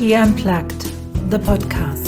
Ski Unplugged, the podcast.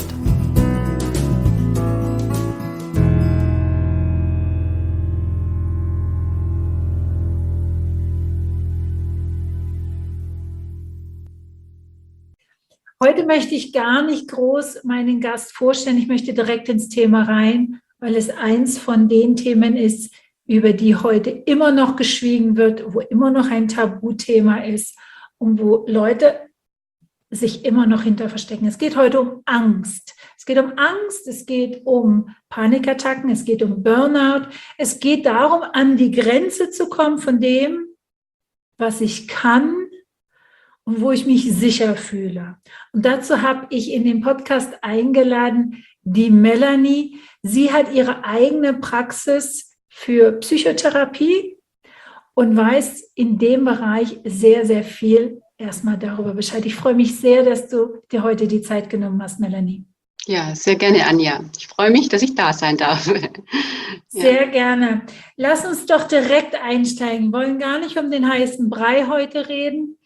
Heute möchte ich gar nicht groß meinen Gast vorstellen. Ich möchte direkt ins Thema rein, weil es eins von den Themen ist, über die heute immer noch geschwiegen wird, wo immer noch ein Tabuthema ist und wo Leute sich immer noch hinter verstecken. Es geht heute um Angst. Es geht um Angst, es geht um Panikattacken, es geht um Burnout. Es geht darum, an die Grenze zu kommen von dem, was ich kann und wo ich mich sicher fühle. Und dazu habe ich in den Podcast eingeladen die Melanie. Sie hat ihre eigene Praxis für Psychotherapie und weiß in dem Bereich sehr, sehr viel erstmal darüber Bescheid. Ich freue mich sehr, dass du dir heute die Zeit genommen hast, Melanie. Ja, sehr gerne, Anja. Ich freue mich, dass ich da sein darf. Sehr gerne. Lass uns doch direkt einsteigen. Wir wollen gar nicht um den heißen Brei heute reden.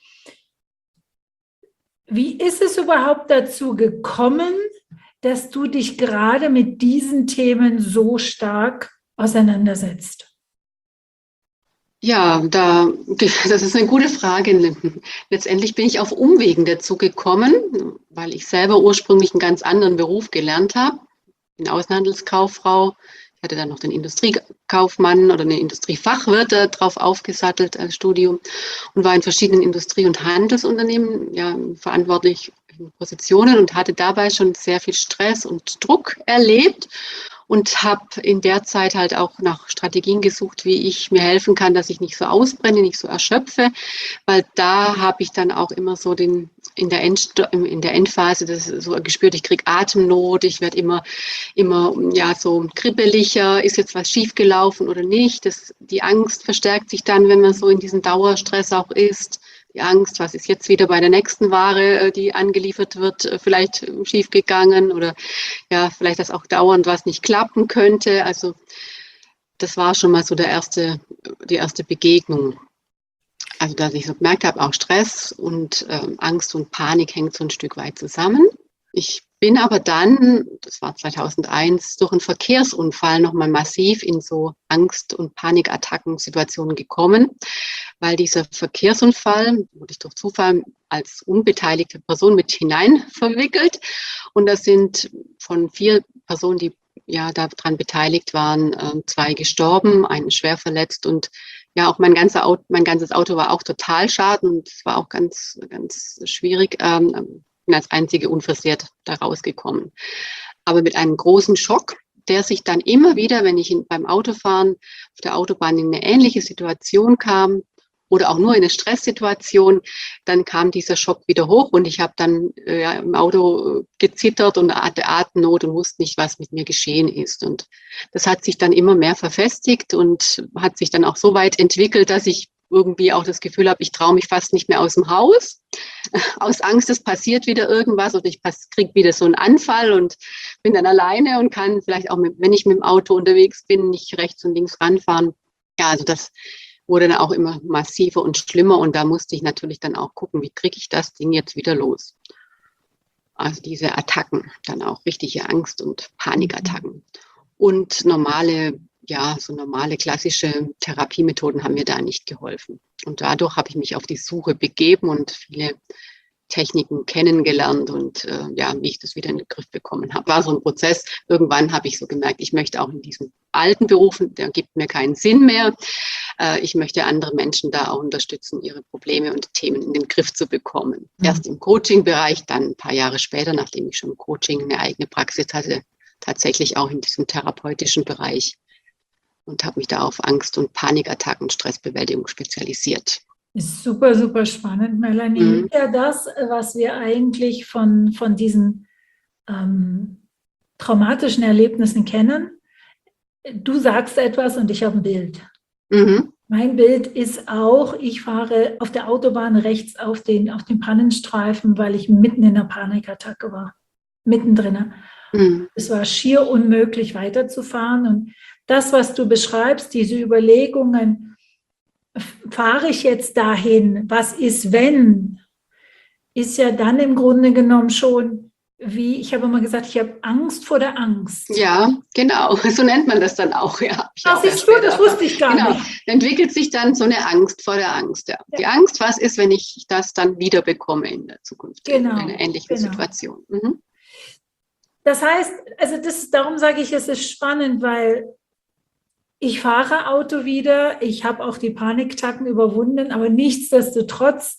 Wie ist es überhaupt dazu gekommen, dass du dich gerade mit diesen Themen so auseinandersetzt? Ja, das ist eine gute Frage. Letztendlich bin ich auf Umwegen dazu gekommen, weil ich selber ursprünglich einen ganz anderen Beruf gelernt habe. Ich bin Außenhandelskauffrau. Ich hatte dann noch den Industriekaufmann oder eine Industriefachwirt drauf aufgesattelt als Studium und war in verschiedenen Industrie- und Handelsunternehmen verantwortlich in Positionen und hatte dabei schon sehr viel Stress und Druck erlebt. Und habe in der Zeit halt auch nach Strategien gesucht, wie ich mir helfen kann, dass ich nicht so ausbrenne, nicht so erschöpfe, weil da habe ich dann auch immer so in der Endphase das so gespürt, ich kriege Atemnot, ich werde immer so kribbeliger, ist jetzt was schiefgelaufen oder nicht. Die Angst verstärkt sich dann, wenn man so in diesem Dauerstress auch ist. Die Angst, was ist jetzt wieder bei der nächsten Ware, die angeliefert wird, vielleicht schiefgegangen oder ja, vielleicht, dass auch dauernd was nicht klappen könnte. Also das war schon mal so die erste Begegnung. Also dass ich so gemerkt habe, auch Stress und Angst und Panik hängt so ein Stück weit zusammen. Ich bin aber dann, das war 2001, durch einen Verkehrsunfall nochmal massiv in so Angst- und Panikattacken-Situationen gekommen, weil dieser Verkehrsunfall wurde ich durch Zufall als unbeteiligte Person mit hinein verwickelt. Und das sind von 4 Personen, die ja daran beteiligt waren, 2 gestorben, einen schwer verletzt und ja, auch mein ganzes Auto war auch Totalschaden und es war auch ganz, ganz schwierig. Bin als einzige unversehrt da rausgekommen. Aber mit einem großen Schock, der sich dann immer wieder, wenn ich beim Autofahren auf der Autobahn in eine ähnliche Situation kam oder auch nur in eine Stresssituation, dann kam dieser Schock wieder hoch und ich habe dann im Auto gezittert und hatte Atemnot und wusste nicht, was mit mir geschehen ist. Und das hat sich dann immer mehr verfestigt und hat sich dann auch so weit entwickelt, dass ich irgendwie auch das Gefühl habe, ich traue mich fast nicht mehr aus dem Haus. Aus Angst, es passiert wieder irgendwas oder ich kriege wieder so einen Anfall und bin dann alleine und kann vielleicht auch, wenn ich mit dem Auto unterwegs bin, nicht rechts und links ranfahren. Ja, also das wurde dann auch immer massiver und schlimmer und da musste ich natürlich dann auch gucken, wie kriege ich das Ding jetzt wieder los. Also diese Attacken, dann auch richtige Angst- und Panikattacken. Und normale klassische Therapiemethoden haben mir da nicht geholfen. Und dadurch habe ich mich auf die Suche begeben und viele Techniken kennengelernt und wie ich das wieder in den Griff bekommen habe. War so ein Prozess. Irgendwann habe ich so gemerkt, ich möchte auch in diesem alten Beruf, der gibt mir keinen Sinn mehr. Ich möchte andere Menschen da auch unterstützen, ihre Probleme und Themen in den Griff zu bekommen. Erst im Coaching-Bereich, dann ein paar Jahre später, nachdem ich schon im Coaching eine eigene Praxis hatte, tatsächlich auch in diesem therapeutischen Bereich. Und habe mich da auf Angst- und Panikattacken, Stressbewältigung spezialisiert. Ist super, super spannend, Melanie. Ja, das, was wir eigentlich von diesen traumatischen Erlebnissen kennen. Du sagst etwas und ich habe ein Bild. Mein Bild ist auch, ich fahre auf der Autobahn rechts auf den Pannenstreifen, weil ich mitten in einer Panikattacke war. Mittendrin. Es war schier unmöglich weiterzufahren und das, was du beschreibst, diese Überlegungen, fahre ich jetzt dahin, was ist wenn? ist ja dann im Grunde genommen schon, wie ich habe immer gesagt, ich habe Angst vor der Angst. Ja, genau. So nennt man das dann auch. Ja, Ach, siehst du, das wusste ich gar genau. nicht. Entwickelt sich dann so eine Angst vor der Angst. Ja. Die Angst, was ist, wenn ich das dann wieder bekomme in der Zukunft, in einer ähnlichen Situation. Mhm. Das heißt, also darum sage ich, es ist spannend, weil ich fahre Auto wieder, ich habe auch die Panikattacken überwunden, aber nichtsdestotrotz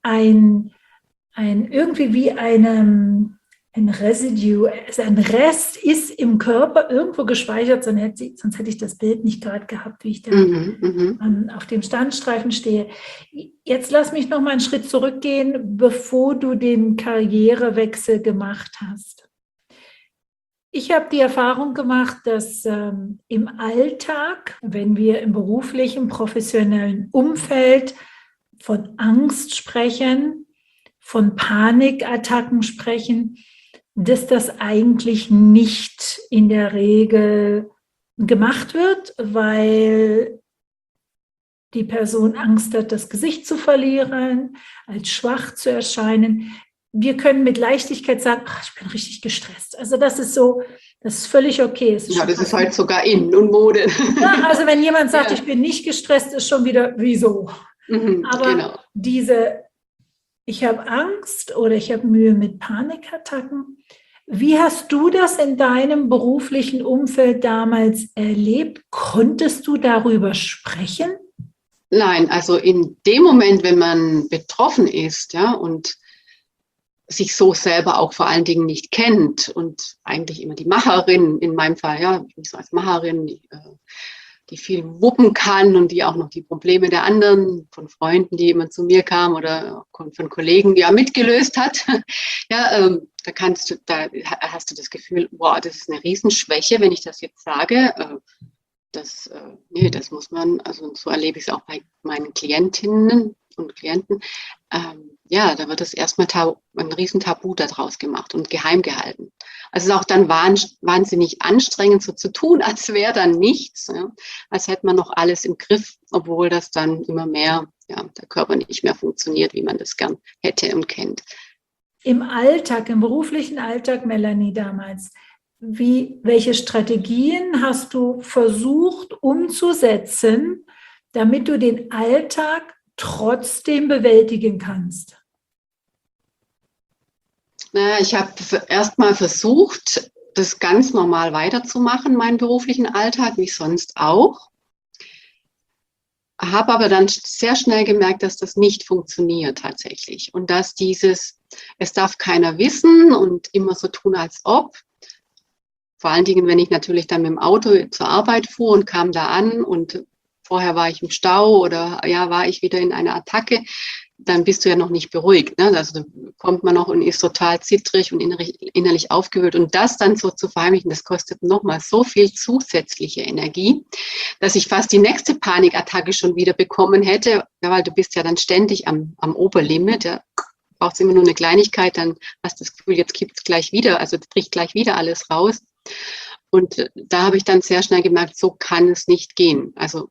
irgendwie wie ein Residue, also ein Rest ist im Körper irgendwo gespeichert, sonst hätte ich das Bild nicht gerade gehabt, wie ich da auf dem Standstreifen stehe. Jetzt lass mich noch mal einen Schritt zurückgehen, bevor du den Karrierewechsel gemacht hast. Ich habe die Erfahrung gemacht, dass im Alltag, wenn wir im beruflichen, professionellen Umfeld von Angst sprechen, von Panikattacken sprechen, dass das eigentlich nicht in der Regel gemacht wird, weil die Person Angst hat, das Gesicht zu verlieren, als schwach zu erscheinen. Wir können mit Leichtigkeit sagen, ach, ich bin richtig gestresst. Also das ist völlig okay. Das ist halt sogar in und Mode. Ja, also wenn jemand sagt, ich bin nicht gestresst, ist schon wieder, wieso? Aber ich habe Angst oder ich habe Mühe mit Panikattacken. Wie hast du das in deinem beruflichen Umfeld damals erlebt? Konntest du darüber sprechen? Nein, also in dem Moment, wenn man betroffen ist, ja, und sich so selber auch vor allen Dingen nicht kennt und eigentlich immer die Macherin, in meinem Fall, ja, ich so als Macherin, die viel wuppen kann und die auch noch die Probleme der anderen, von Freunden, die immer zu mir kamen oder von Kollegen, die er mitgelöst hat, ja, da hast du das Gefühl, wow, das ist eine Riesenschwäche, wenn ich das jetzt sage. Das muss man, also so erlebe ich es auch bei meinen Klientinnen und Klienten, da wird es erstmal ein Riesentabu daraus gemacht und geheim gehalten. Also es ist auch dann wahnsinnig anstrengend, so zu tun, als wäre dann nichts, ja, als hätte man noch alles im Griff, obwohl das dann immer mehr, der Körper nicht mehr funktioniert, wie man das gern hätte und kennt. Im Alltag, im beruflichen Alltag, Melanie, damals, welche Strategien hast du versucht umzusetzen, damit du den Alltag trotzdem bewältigen kannst? Ich habe erst mal versucht, das ganz normal weiterzumachen, meinen beruflichen Alltag, wie sonst auch. Habe aber dann sehr schnell gemerkt, dass das nicht funktioniert tatsächlich. Und dass es darf keiner wissen und immer so tun, als ob. Vor allen Dingen, wenn ich natürlich dann mit dem Auto zur Arbeit fuhr und kam da an und vorher war ich im Stau oder war ich wieder in einer Attacke, dann bist du ja noch nicht beruhigt. Ne? Also da kommt man noch und ist total zittrig und innerlich aufgewühlt. Und das dann so zu verheimlichen, das kostet nochmal so viel zusätzliche Energie, dass ich fast die nächste Panikattacke schon wieder bekommen hätte, weil du bist ja dann ständig am Oberlimit. Ja. Brauchst immer nur eine Kleinigkeit, dann hast du das Gefühl, jetzt kippt es gleich wieder, also bricht gleich wieder alles raus. Und da habe ich dann sehr schnell gemerkt, so kann es nicht gehen. Also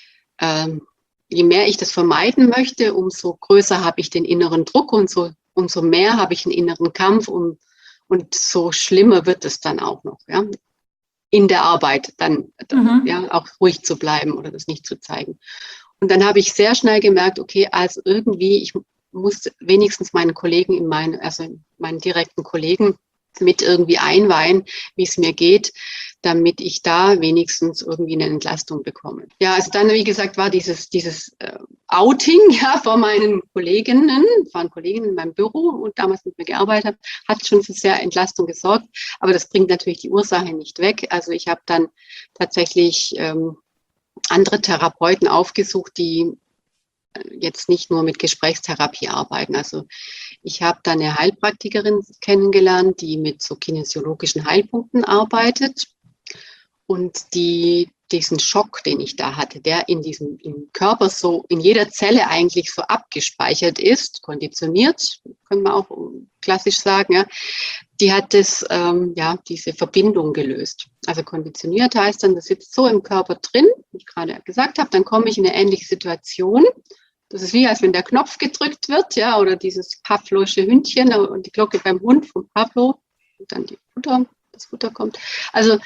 je mehr ich das vermeiden möchte, umso größer habe ich den inneren Druck und umso mehr habe ich einen inneren Kampf und so schlimmer wird es dann auch noch, ja, in der Arbeit dann auch ruhig zu bleiben oder das nicht zu zeigen. Und dann habe ich sehr schnell gemerkt, okay, also irgendwie, ich muss wenigstens meinen Kollegen meinen direkten Kollegen mit irgendwie einweihen, wie es mir geht, damit ich da wenigstens irgendwie eine Entlastung bekomme. Ja, also dann, wie gesagt, war dieses Outing vor meinen Kolleginnen, waren Kolleginnen in meinem Büro und damals mit mir gearbeitet habe, hat schon für sehr Entlastung gesorgt, aber das bringt natürlich die Ursache nicht weg. Also ich habe dann tatsächlich andere Therapeuten aufgesucht, die jetzt nicht nur mit Gesprächstherapie arbeiten. Also ich habe da eine Heilpraktikerin kennengelernt, die mit so kinesiologischen Heilpunkten arbeitet und diesen Schock, den ich da hatte, der im Körper so in jeder Zelle eigentlich so abgespeichert ist, konditioniert, können wir auch klassisch sagen, ja, die hat diese Verbindung gelöst. Also konditioniert heißt dann, das sitzt so im Körper drin, wie ich gerade gesagt habe, dann komme ich in eine ähnliche Situation, Das ist wie, als wenn der Knopf gedrückt wird, ja, oder dieses Pavlovsche Hündchen und die Glocke beim Hund von Pavlov und dann das Futter kommt. Also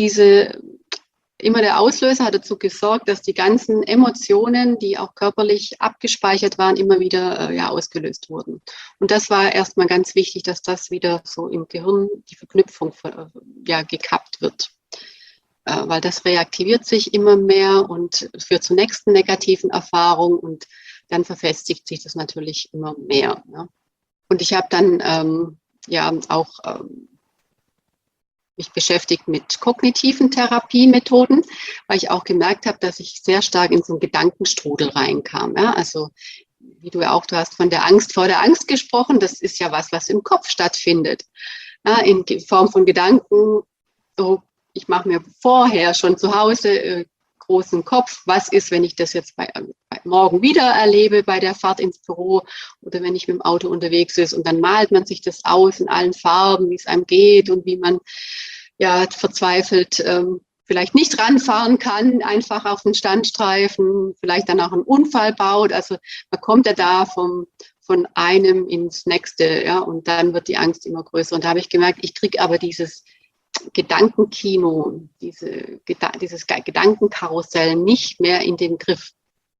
immer der Auslöser hat dazu gesorgt, dass die ganzen Emotionen, die auch körperlich abgespeichert waren, immer wieder ausgelöst wurden. Und das war erstmal ganz wichtig, dass das wieder so im Gehirn, die Verknüpfung gekappt wird. Weil das reaktiviert sich immer mehr und führt zur nächsten negativen Erfahrung und dann verfestigt sich das natürlich immer mehr. Ja. Und ich habe dann auch mich beschäftigt mit kognitiven Therapiemethoden, weil ich auch gemerkt habe, dass ich sehr stark in so einen Gedankenstrudel reinkam. Ja? Also du hast von der Angst vor der Angst gesprochen, das ist ja was im Kopf stattfindet. Ja, in Form von Gedanken, so, ich mache mir vorher schon zu Hause großen Kopf, was ist, wenn ich das jetzt bei morgen wieder erlebe bei der Fahrt ins Büro oder wenn ich mit dem Auto unterwegs ist und dann malt man sich das aus in allen Farben, wie es einem geht und wie man verzweifelt vielleicht nicht ranfahren kann, einfach auf den Standstreifen, vielleicht dann auch einen Unfall baut. Also man kommt ja da von einem ins nächste, ja, und dann wird die Angst immer größer. Und da habe ich gemerkt, ich kriege aber dieses Gedankenkino, dieses Gedankenkarussell nicht mehr in den Griff.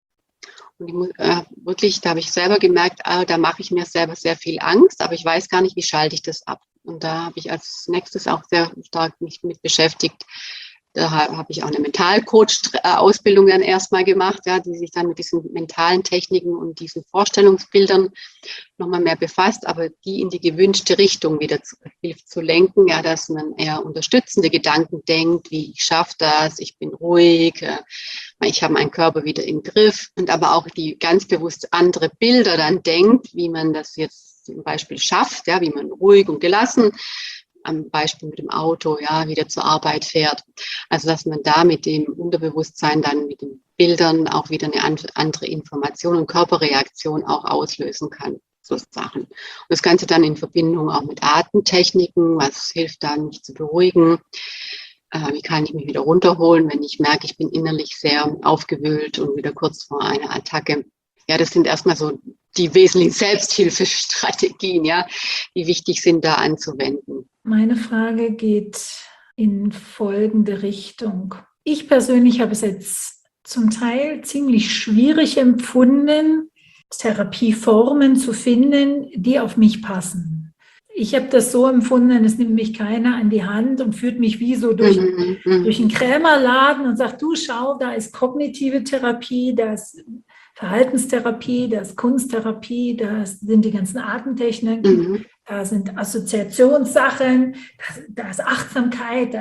Und da habe ich selber gemerkt, da mache ich mir selber sehr viel Angst, aber ich weiß gar nicht, wie schalte ich das ab. Und da habe ich als nächstes auch sehr stark mich mit beschäftigt. Da habe ich auch eine Mentalcoach-Ausbildung dann erstmal gemacht, ja, die sich dann mit diesen mentalen Techniken und diesen Vorstellungsbildern nochmal mehr befasst, aber die in die gewünschte Richtung wieder hilft zu lenken, ja, dass man eher unterstützende Gedanken denkt, wie ich schaffe das, ich bin ruhig, ich habe meinen Körper wieder im Griff und aber auch die ganz bewusst andere Bilder dann denkt, wie man das jetzt zum Beispiel schafft, ja, wie man ruhig und gelassen am Beispiel mit dem Auto, ja, wieder zur Arbeit fährt. Also, dass man da mit dem Unterbewusstsein dann mit den Bildern auch wieder eine andere Information und Körperreaktion auch auslösen kann. So Sachen. Und das Ganze dann in Verbindung auch mit Atemtechniken, was hilft da, mich zu beruhigen. Wie kann ich mich wieder runterholen, wenn ich merke, ich bin innerlich sehr aufgewühlt und wieder kurz vor einer Attacke. Ja, das sind erstmal so die wesentlichen Selbsthilfestrategien, ja, die wichtig sind, da anzuwenden. Meine Frage geht in folgende Richtung. Ich persönlich habe es jetzt zum Teil ziemlich schwierig empfunden, Therapieformen zu finden, die auf mich passen. Ich habe das so empfunden, es nimmt mich keiner an die Hand und führt mich wie so durch einen Krämerladen und sagt, du schau, da ist kognitive Therapie, da ist Verhaltenstherapie, da ist Kunsttherapie, da sind die ganzen Atemtechniken, da sind Assoziationssachen, da ist Achtsamkeit,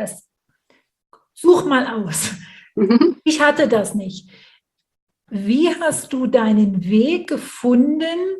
such mal aus. Ich hatte das nicht. Wie hast du deinen Weg gefunden,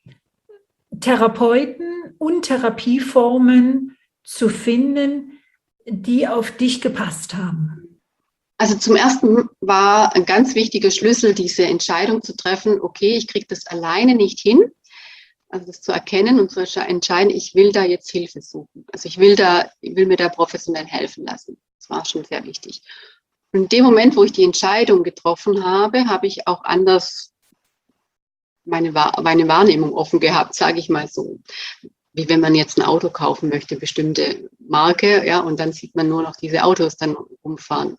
Therapeuten und Therapieformen zu finden, die auf dich gepasst haben? Also zum Ersten war ein ganz wichtiger Schlüssel, diese Entscheidung zu treffen, okay, ich kriege das alleine nicht hin, also das zu erkennen und zu entscheiden, ich will da jetzt Hilfe suchen. Also ich will mir da professionell helfen lassen. Das war schon sehr wichtig. Und in dem Moment, wo ich die Entscheidung getroffen habe, habe ich auch anders meine Wahrnehmung offen gehabt, sage ich mal so. Wie wenn man jetzt ein Auto kaufen möchte, bestimmte Marke, ja, und dann sieht man nur noch diese Autos dann rumfahren.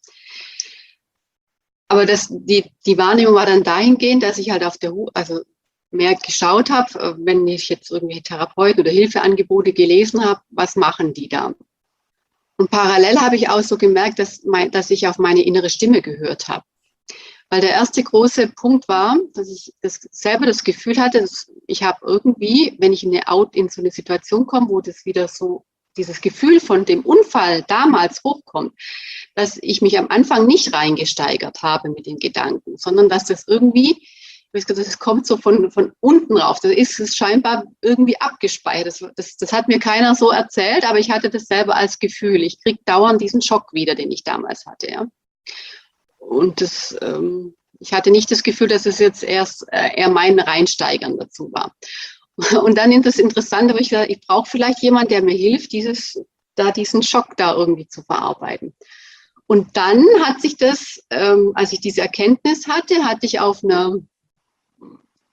Aber die Wahrnehmung war dann dahingehend, dass ich halt mehr geschaut habe, wenn ich jetzt irgendwie Therapeuten oder Hilfeangebote gelesen habe, was machen die da? Und parallel habe ich auch so gemerkt, dass ich auf meine innere Stimme gehört habe. Weil der erste große Punkt war, dass ich selber das Gefühl hatte, dass ich habe irgendwie, wenn ich in so eine Situation komme, wo das wieder so dieses Gefühl von dem Unfall damals hochkommt, dass ich mich am Anfang nicht reingesteigert habe mit den Gedanken, sondern dass das irgendwie, das kommt so von unten rauf. Das ist scheinbar irgendwie abgespeichert. Das hat mir keiner so erzählt, aber ich hatte das selber als Gefühl. Ich kriege dauernd diesen Schock wieder, den ich damals hatte. Ja. Und ich hatte nicht das Gefühl, dass es jetzt eher mein Reinsteigern dazu war. Und dann ist das Interessante, wo ich gesagt, ich brauche vielleicht jemanden, der mir hilft, diesen Schock da irgendwie zu verarbeiten. Und dann hat sich das, als ich diese Erkenntnis hatte ich auf einer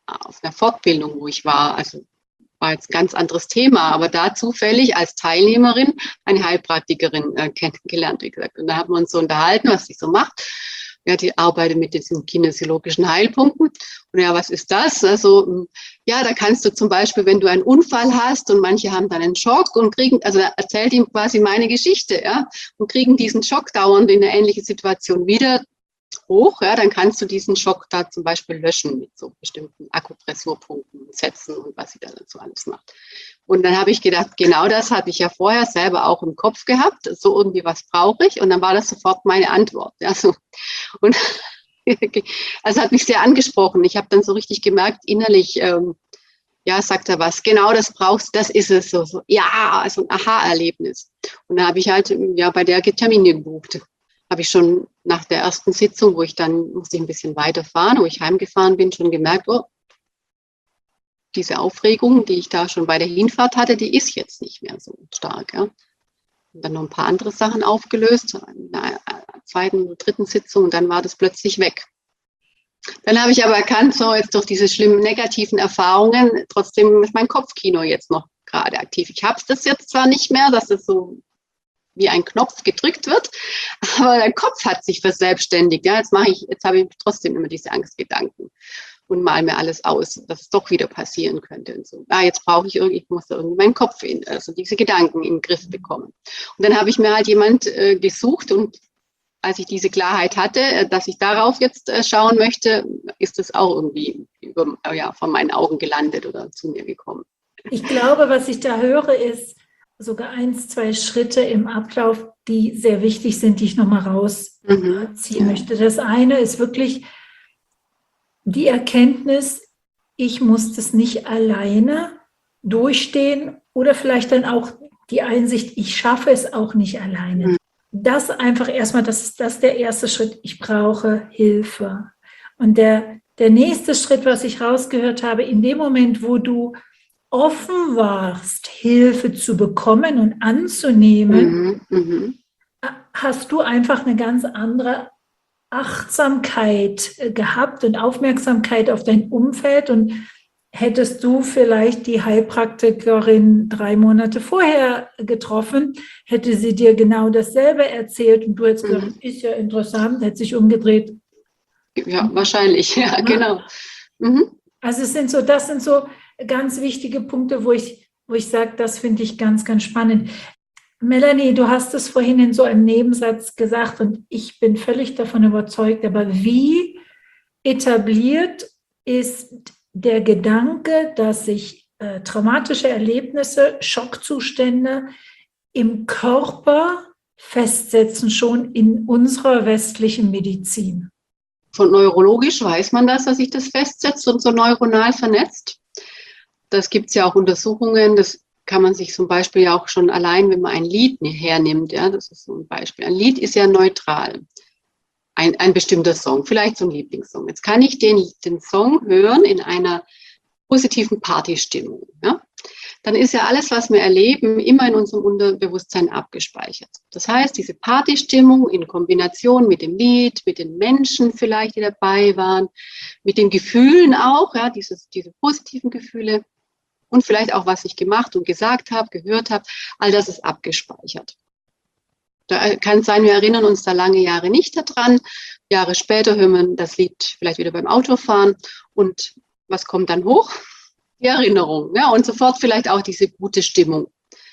auf einer Fortbildung, wo ich war. Also war jetzt ein ganz anderes Thema, aber da zufällig als Teilnehmerin eine Heilpraktikerin kennengelernt, wie gesagt. Und da haben wir uns so unterhalten, was sie so macht. Ja, die arbeitet mit diesen kinesiologischen Heilpunkten. Und ja, was ist das? Also, ja, da kannst du zum Beispiel, wenn du einen Unfall hast und manche haben dann einen Schock und kriegen, also da erzählt ihm quasi meine Geschichte, ja, und kriegen diesen Schock dauernd in eine ähnliche Situation wieder hoch, ja, dann kannst du diesen Schock da zum Beispiel löschen mit so bestimmten Akupressurpunkten, Sätzen und was sie da dazu alles macht. Und dann habe ich gedacht, genau das hatte ich ja vorher selber auch im Kopf gehabt, so irgendwie was brauche ich und dann war das sofort meine Antwort. Ja, so. Und also hat mich sehr angesprochen. Ich habe dann so richtig gemerkt, innerlich, ja, sagt er was, genau das brauchst du, das ist es, so ja, so ein Aha-Erlebnis. Und da habe ich halt ja bei der Termine gebucht. Habe ich schon nach der ersten Sitzung, wo ich dann musste ich ein bisschen weiterfahren, wo ich heimgefahren bin, schon gemerkt, oh, diese Aufregung, die ich da schon bei der Hinfahrt hatte, die ist jetzt nicht mehr so stark. Ja. Und dann noch ein paar andere Sachen aufgelöst, in der zweiten oder dritten Sitzung, und dann war das plötzlich weg. Dann habe ich aber erkannt, so jetzt durch diese schlimmen negativen Erfahrungen, trotzdem ist mein Kopfkino jetzt noch gerade aktiv. Ich habe das jetzt zwar nicht mehr, dass es so wie ein Knopf gedrückt wird, aber der Kopf hat sich verselbstständigt. Ja, jetzt habe ich trotzdem immer diese Angstgedanken und mal mir alles aus, dass es doch wieder passieren könnte und so. Jetzt ich muss da irgendwie meinen Kopf also diese Gedanken in den Griff bekommen. Und dann habe ich mir halt jemand gesucht und als ich diese Klarheit hatte, dass ich darauf jetzt schauen möchte, ist es auch irgendwie von meinen Augen gelandet oder zu mir gekommen. Ich glaube, was ich da höre, ist sogar 1, 2 Schritte im Ablauf, die sehr wichtig sind, die ich nochmal rausziehen möchte. Das eine ist wirklich die Erkenntnis, ich muss das nicht alleine durchstehen oder vielleicht dann auch die Einsicht, ich schaffe es auch nicht alleine. Das einfach erstmal, das ist der erste Schritt, ich brauche Hilfe. Und der nächste Schritt, was ich rausgehört habe, in dem Moment, wo du offen warst, Hilfe zu bekommen und anzunehmen, hast du einfach eine ganz andere Achtsamkeit gehabt und Aufmerksamkeit auf dein Umfeld. Und hättest du vielleicht die Heilpraktikerin 3 Monate vorher getroffen, hätte sie dir genau dasselbe erzählt und du hättest gesagt, ist ja interessant, hätte sich umgedreht. Ja, wahrscheinlich, ja, genau. Also das sind so ganz wichtige Punkte, wo ich sage, das finde ich ganz, ganz spannend. Melanie, du hast es vorhin in so einem Nebensatz gesagt und ich bin völlig davon überzeugt, aber wie etabliert ist der Gedanke, dass sich traumatische Erlebnisse, Schockzustände im Körper festsetzen, schon in unserer westlichen Medizin? Von neurologisch weiß man das, dass sich das festsetzt und so neuronal vernetzt. Das gibt es ja auch Untersuchungen, das kann man sich zum Beispiel ja auch schon allein, wenn man ein Lied hernimmt, ja, das ist so ein Beispiel. Ein Lied ist ja neutral, ein bestimmter Song, vielleicht so ein Lieblingssong. Jetzt kann ich den Song hören in einer positiven Partystimmung. Ja? Dann ist ja alles, was wir erleben, immer in unserem Unterbewusstsein abgespeichert. Das heißt, diese Partystimmung in Kombination mit dem Lied, mit den Menschen vielleicht, die dabei waren, mit den Gefühlen auch, ja, diese positiven Gefühle und vielleicht auch, was ich gemacht und gesagt habe, gehört habe, all das ist abgespeichert. Da kann es sein, wir erinnern uns da lange Jahre nicht daran. Jahre später hören wir das Lied vielleicht wieder beim Autofahren und was kommt dann hoch? Die Erinnerung, ja, und sofort vielleicht auch diese gute Stimmung.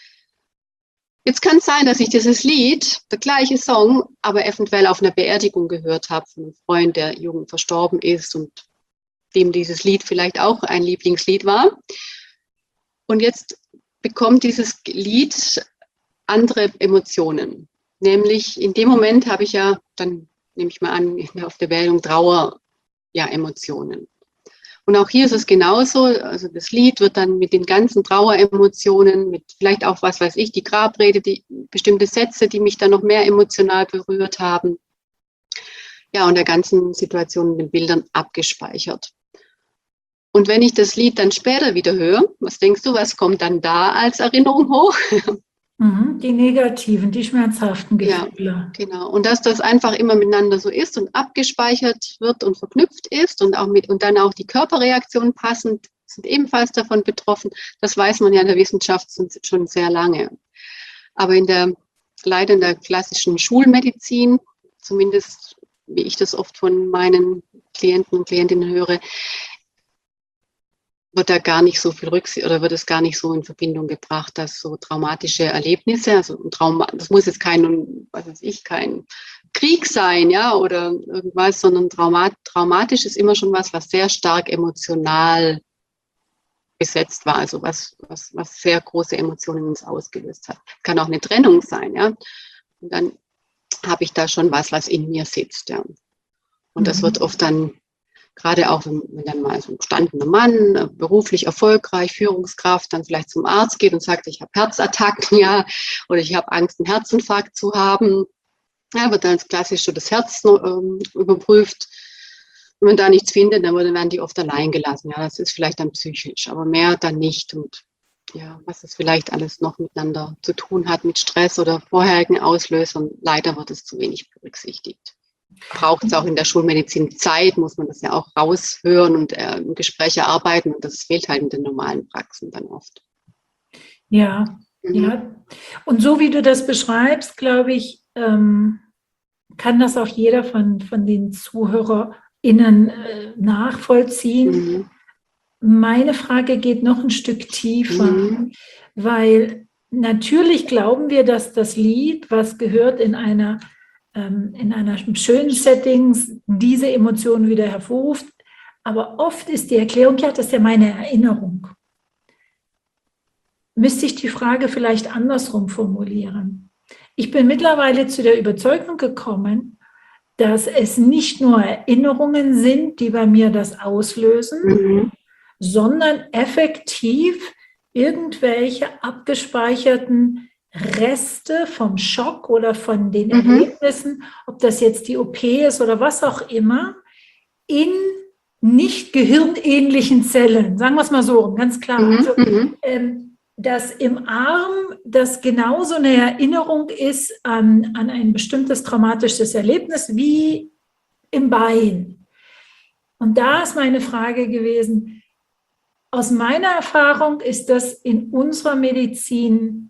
Jetzt kann es sein, dass ich dieses Lied, der gleiche Song, aber eventuell auf einer Beerdigung gehört habe von einem Freund, der jung verstorben ist und dem dieses Lied vielleicht auch ein Lieblingslied war. Und jetzt bekommt dieses Lied andere Emotionen. Nämlich in dem Moment habe ich ja, dann nehme ich mal an, auf der Beerdigung Trauer, ja, Emotionen. Und auch hier ist es genauso, also das Lied wird dann mit den ganzen Traueremotionen, mit vielleicht auch, was weiß ich, die Grabrede, die bestimmte Sätze, die mich dann noch mehr emotional berührt haben, ja, und der ganzen Situation in den Bildern abgespeichert. Und wenn ich das Lied dann später wieder höre, was denkst du, was kommt dann da als Erinnerung hoch? Die negativen, die schmerzhaften Ja, Gefühle. genau. Und dass das einfach immer miteinander so ist und abgespeichert wird und verknüpft ist und dann auch die Körperreaktionen passend sind ebenfalls davon betroffen. Das weiß man ja in der Wissenschaft schon sehr lange. Aber leider in der klassischen Schulmedizin, zumindest wie ich das oft von meinen Klienten und Klientinnen höre, wird da gar nicht so viel wird es gar nicht so in Verbindung gebracht, dass so traumatische Erlebnisse, also ein Trauma, das muss jetzt kein Krieg sein, ja, oder irgendwas, sondern traumatisch ist immer schon was sehr stark emotional besetzt war, also was sehr große Emotionen in uns ausgelöst hat. Kann auch eine Trennung sein, ja. Und dann habe ich da schon was in mir sitzt, ja. Und das wird oft dann, gerade auch wenn dann mal so ein gestandener Mann, beruflich erfolgreich, Führungskraft, dann vielleicht zum Arzt geht und sagt, ich habe Herzattacken, ja, oder ich habe Angst, einen Herzinfarkt zu haben, ja, wird dann klassisch so das Herz überprüft. Wenn man da nichts findet, dann werden die oft allein gelassen. Ja, das ist vielleicht dann psychisch, aber mehr dann nicht. Und ja, was es vielleicht alles noch miteinander zu tun hat mit Stress oder vorherigen Auslösern, leider wird es zu wenig berücksichtigt. Braucht es auch in der Schulmedizin Zeit, muss man das ja auch raushören und im Gespräch erarbeiten. Und das fehlt halt in den normalen Praxen dann oft. Ja, ja. Und so wie du das beschreibst, glaube ich, kann das auch jeder von den ZuhörerInnen nachvollziehen. Meine Frage geht noch ein Stück tiefer, weil natürlich glauben wir, dass das Lied, was gehört in einer schönen Setting, diese Emotionen wieder hervorruft. Aber oft ist die Erklärung, ja, das ist ja meine Erinnerung. Müsste ich die Frage vielleicht andersrum formulieren? Ich bin mittlerweile zu der Überzeugung gekommen, dass es nicht nur Erinnerungen sind, die bei mir das auslösen, sondern effektiv irgendwelche abgespeicherten Reste vom Schock oder von den Erlebnissen, ob das jetzt die OP ist oder was auch immer, in nicht gehirnähnlichen Zellen, sagen wir es mal so, ganz klar. Also, dass im Arm das genauso eine Erinnerung ist an ein bestimmtes traumatisches Erlebnis wie im Bein. Und da ist meine Frage gewesen, aus meiner Erfahrung ist das in unserer Medizin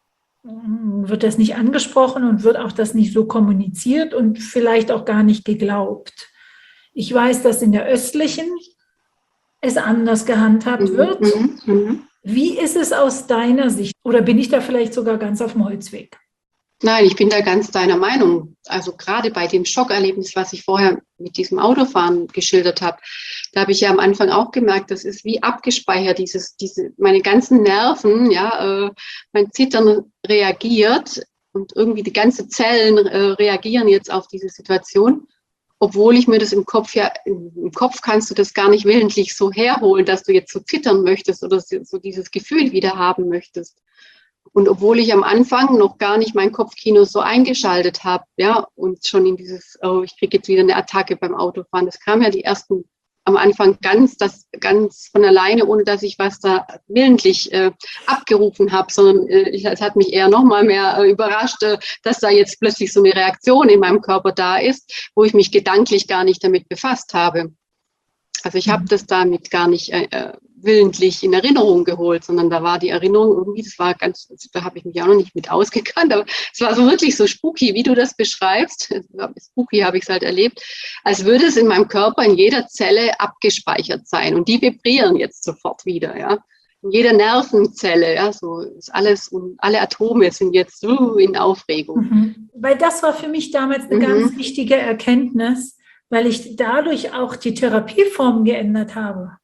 wird das nicht angesprochen und wird auch das nicht so kommuniziert und vielleicht auch gar nicht geglaubt. Ich weiß, dass in der östlichen es anders gehandhabt wird. Wie ist es aus deiner Sicht? Oder bin ich da vielleicht sogar ganz auf dem Holzweg? Nein, ich bin da ganz deiner Meinung. Also gerade bei dem Schockerlebnis, was ich vorher mit diesem Autofahren geschildert habe, da habe ich ja am Anfang auch gemerkt, das ist wie abgespeichert, meine ganzen Nerven, ja, mein Zittern reagiert und irgendwie die ganzen Zellen reagieren jetzt auf diese Situation, obwohl ich mir das im Kopf kannst du das gar nicht willentlich so herholen, dass du jetzt so zittern möchtest oder so dieses Gefühl wieder haben möchtest. Und obwohl ich am Anfang noch gar nicht mein Kopfkino so eingeschaltet habe, ja, und schon in dieses, oh, ich kriege jetzt wieder eine Attacke beim Autofahren, das kam ja am Anfang ganz von alleine, ohne dass ich was da willentlich abgerufen habe, sondern es hat mich eher noch mal mehr überrascht, dass da jetzt plötzlich so eine Reaktion in meinem Körper da ist, wo ich mich gedanklich gar nicht damit befasst habe. Also ich habe das damit gar nicht willentlich in Erinnerung geholt, sondern da war die Erinnerung irgendwie, da habe ich mich auch noch nicht mit ausgekannt, aber es war so wirklich so spooky, wie du das beschreibst. Spooky habe ich es halt erlebt, als würde es in meinem Körper in jeder Zelle abgespeichert sein und die vibrieren jetzt sofort wieder, ja. In jeder Nervenzelle, ja, so ist alles und alle Atome sind jetzt in Aufregung. Weil das war für mich damals eine ganz wichtige Erkenntnis, weil ich dadurch auch die Therapieform geändert habe.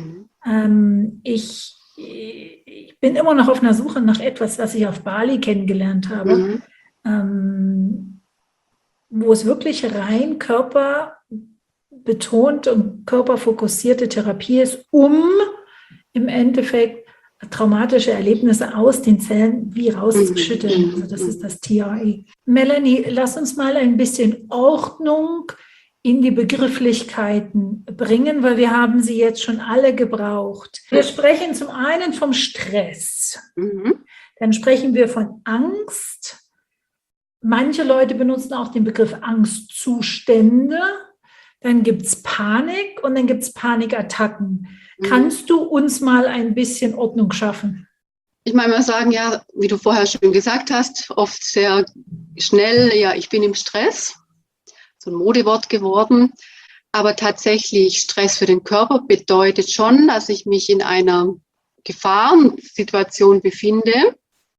Ich bin immer noch auf einer Suche nach etwas, was ich auf Bali kennengelernt habe, wo es wirklich rein körperbetont und körperfokussierte Therapie ist, um im Endeffekt traumatische Erlebnisse aus den Zellen wie rauszuschütteln. Also das ist das TRE. Melanie, lass uns mal ein bisschen Ordnung in die Begrifflichkeiten bringen, weil wir haben sie jetzt schon alle gebraucht. Wir sprechen zum einen vom Stress. Dann sprechen wir von Angst. Manche Leute benutzen auch den Begriff Angstzustände. Dann gibt es Panik und dann gibt es Panikattacken. Kannst du uns mal ein bisschen Ordnung schaffen? Ich meine, wir sagen ja, wie du vorher schon gesagt hast, oft sehr schnell, ja, ich bin im Stress. So ein Modewort geworden. Aber tatsächlich Stress für den Körper bedeutet schon, dass ich mich in einer Gefahrensituation befinde,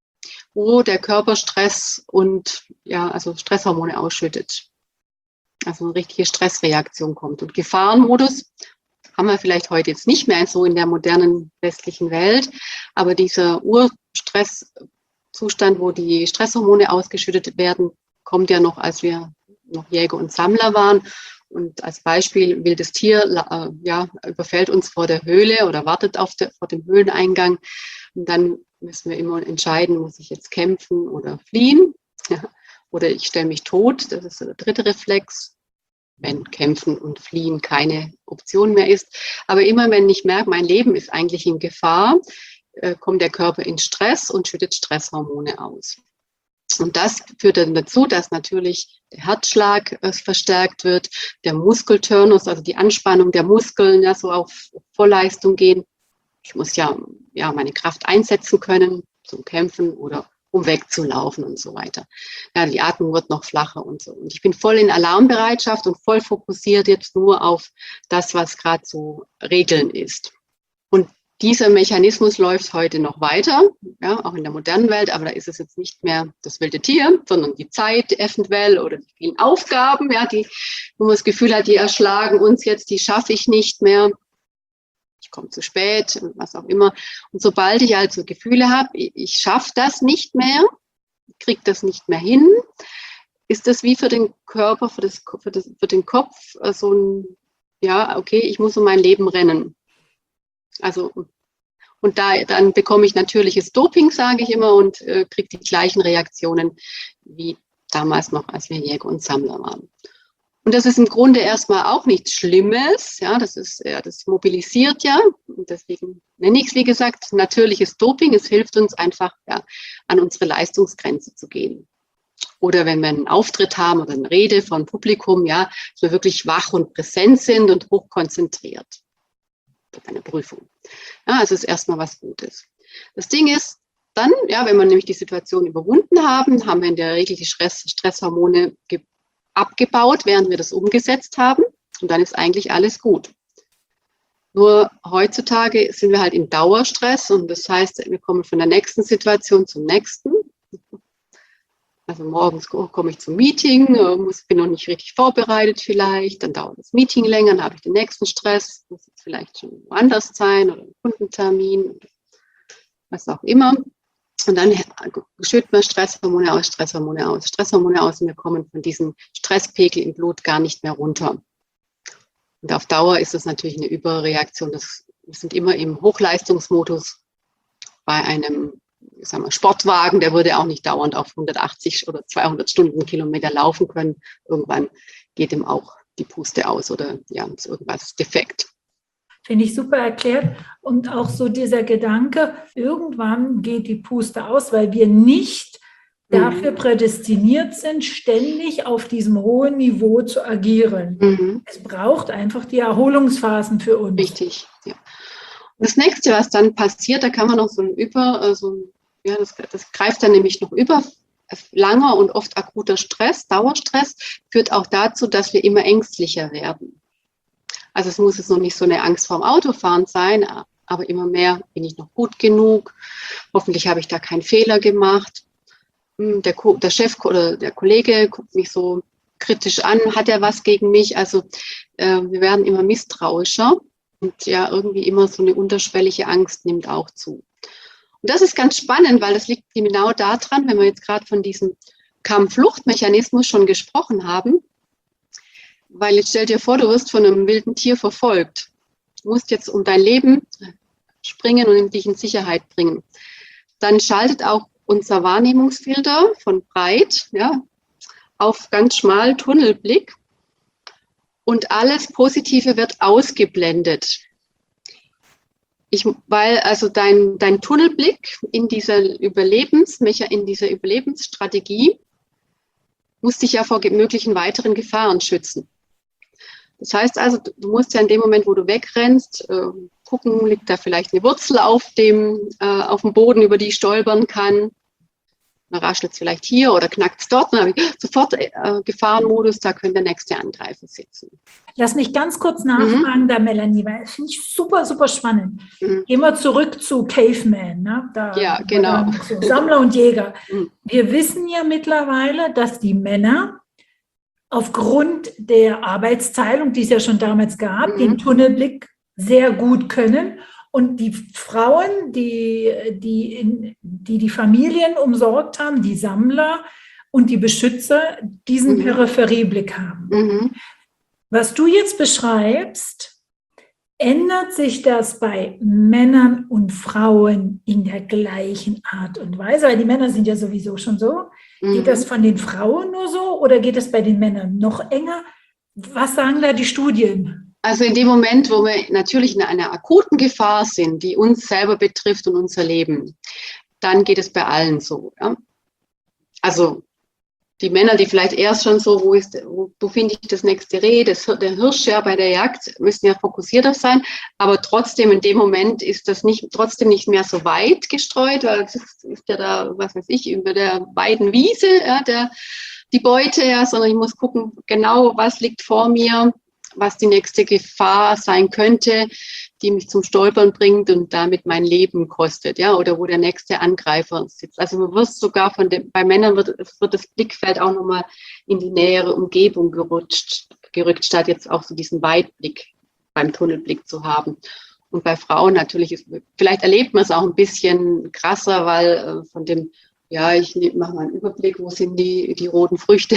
wo der Körper Stress und also Stresshormone ausschüttet. Also eine richtige Stressreaktion kommt. Und Gefahrenmodus haben wir vielleicht heute jetzt nicht mehr so in der modernen westlichen Welt, aber dieser Urstresszustand, wo die Stresshormone ausgeschüttet werden, kommt ja noch, als wir noch Jäger und Sammler waren. Und als Beispiel, wildes Tier überfällt uns vor der Höhle oder wartet vor dem Höhleneingang. Und dann müssen wir immer entscheiden, muss ich jetzt kämpfen oder fliehen? Ja. Oder ich stelle mich tot, das ist der dritte Reflex, wenn Kämpfen und Fliehen keine Option mehr ist. Aber immer wenn ich merke, mein Leben ist eigentlich in Gefahr, kommt der Körper in Stress und schüttet Stresshormone aus. Und das führt dann dazu, dass natürlich der Herzschlag verstärkt wird, der Muskelturnus, also die Anspannung der Muskeln, ja, so auf Vollleistung gehen. Ich muss ja meine Kraft einsetzen können zum Kämpfen oder um wegzulaufen und so weiter. Ja, die Atmung wird noch flacher und so. Und ich bin voll in Alarmbereitschaft und voll fokussiert jetzt nur auf das, was gerade so Regeln ist. Und dieser Mechanismus läuft heute noch weiter, ja, auch in der modernen Welt, aber da ist es jetzt nicht mehr das wilde Tier, sondern die Zeit eventuell oder die vielen Aufgaben, ja, wo man das Gefühl hat, die erschlagen uns jetzt, die schaffe ich nicht mehr. Ich komme zu spät, was auch immer. Und sobald ich also Gefühle habe, ich schaffe das nicht mehr, kriege das nicht mehr hin, ist das wie für den Körper, für den Kopf so ein, ja, okay, ich muss um mein Leben rennen. Also, und dann bekomme ich natürliches Doping, sage ich immer, und kriege die gleichen Reaktionen wie damals noch, als wir Jäger und Sammler waren. Und das ist im Grunde erstmal auch nichts Schlimmes, ja, das mobilisiert ja, und deswegen nenne ich es, wie gesagt, natürliches Doping. Es hilft uns einfach, ja, an unsere Leistungsgrenze zu gehen. Oder wenn wir einen Auftritt haben oder eine Rede von Publikum, ja, dass wir wirklich wach und präsent sind und hochkonzentriert. Bei einer Prüfung. Ja, also ist erstmal was Gutes. Das Ding ist, dann, ja, wenn wir nämlich die Situation überwunden haben, haben wir in der Regel die Stresshormone abgebaut, während wir das umgesetzt haben. Und dann ist eigentlich alles gut. Nur heutzutage sind wir halt im Dauerstress und das heißt, wir kommen von der nächsten Situation zum nächsten. Also morgens komme ich zum Meeting, bin noch nicht richtig vorbereitet vielleicht, dann dauert das Meeting länger, dann habe ich den nächsten Stress, muss jetzt vielleicht schon woanders sein oder ein Kundentermin, was auch immer. Und dann schütten wir Stresshormone aus und wir kommen von diesem Stresspegel im Blut gar nicht mehr runter. Und auf Dauer ist das natürlich eine Überreaktion. Wir sind immer im Hochleistungsmodus. Bei einem Sportwagen, der würde auch nicht dauernd auf 180 oder 200 Stundenkilometer laufen können. Irgendwann geht ihm auch die Puste aus oder ja, ist irgendwas defekt. Finde ich super erklärt. Und auch so dieser Gedanke, irgendwann geht die Puste aus, weil wir nicht dafür prädestiniert sind, ständig auf diesem hohen Niveau zu agieren. Es braucht einfach die Erholungsphasen für uns. Richtig, ja. Und das nächste, was dann passiert, da kann man noch das greift dann nämlich noch über. Langer und oft akuter Stress, Dauerstress, führt auch dazu, dass wir immer ängstlicher werden. Also es muss jetzt noch nicht so eine Angst vorm Autofahren sein, aber immer mehr, bin ich noch gut genug? Hoffentlich habe ich da keinen Fehler gemacht. Der Chef oder der Kollege guckt mich so kritisch an, hat er was gegen mich? Also wir werden immer misstrauischer und ja, irgendwie immer so eine unterschwellige Angst nimmt auch zu. Und das ist ganz spannend, weil das liegt genau daran, wenn wir jetzt gerade von diesem Kampf-Flucht-Mechanismus schon gesprochen haben, weil jetzt stell dir vor, du wirst von einem wilden Tier verfolgt. Du musst jetzt um dein Leben springen und dich in Sicherheit bringen. Dann schaltet auch unser Wahrnehmungsfilter von breit, ja, auf ganz schmal Tunnelblick und alles Positive wird ausgeblendet. Weil also dein Tunnelblick in dieser Überlebensstrategie muss dich ja vor möglichen weiteren Gefahren schützen. Das heißt also, du musst ja in dem Moment, wo du wegrennst, gucken, liegt da vielleicht eine Wurzel auf dem Boden, über die ich stolpern kann. Dann raschelt es vielleicht hier oder knackt es dort. Dann habe ich sofort Gefahrenmodus, da könnte der nächste Angreifer sitzen. Lass mich ganz kurz nachfragen, da Melanie, weil das finde ich super, super spannend. Gehen wir zurück zu Caveman, ne? Ja, genau. So Sammler und Jäger. Wir wissen ja mittlerweile, dass die Männer aufgrund der Arbeitsteilung, die es ja schon damals gab, den Tunnelblick sehr gut können. Und die Frauen, die Familien umsorgt haben, die Sammler und die Beschützer, diesen Peripherieblick haben. Was du jetzt beschreibst, ändert sich das bei Männern und Frauen in der gleichen Art und Weise? Weil die Männer sind ja sowieso schon so. Geht das von den Frauen nur so oder geht es bei den Männern noch enger? Was sagen da die Studien? Also in dem Moment, wo wir natürlich in einer akuten Gefahr sind, die uns selber betrifft und unser Leben, dann geht es bei allen so. Ja? Also die Männer, die vielleicht erst schon so, wo finde ich das nächste Reh, der Hirsch ja bei der Jagd, müssen ja fokussierter sein, aber trotzdem in dem Moment ist das trotzdem nicht mehr so weit gestreut, weil es ist ja da, was weiß ich, über der weiten Wiese, ja, die Beute, ja, sondern ich muss gucken, genau, was liegt vor mir, was die nächste Gefahr sein könnte, die mich zum Stolpern bringt und damit mein Leben kostet, ja, oder wo der nächste Angreifer sitzt. Also du wirst sogar bei Männern wird das Blickfeld auch nochmal in die nähere Umgebung gerückt, statt jetzt auch so diesen Weitblick beim Tunnelblick zu haben. Und bei Frauen natürlich, vielleicht erlebt man es auch ein bisschen krasser, weil von dem, ja, ich mache mal einen Überblick, wo sind die roten Früchte,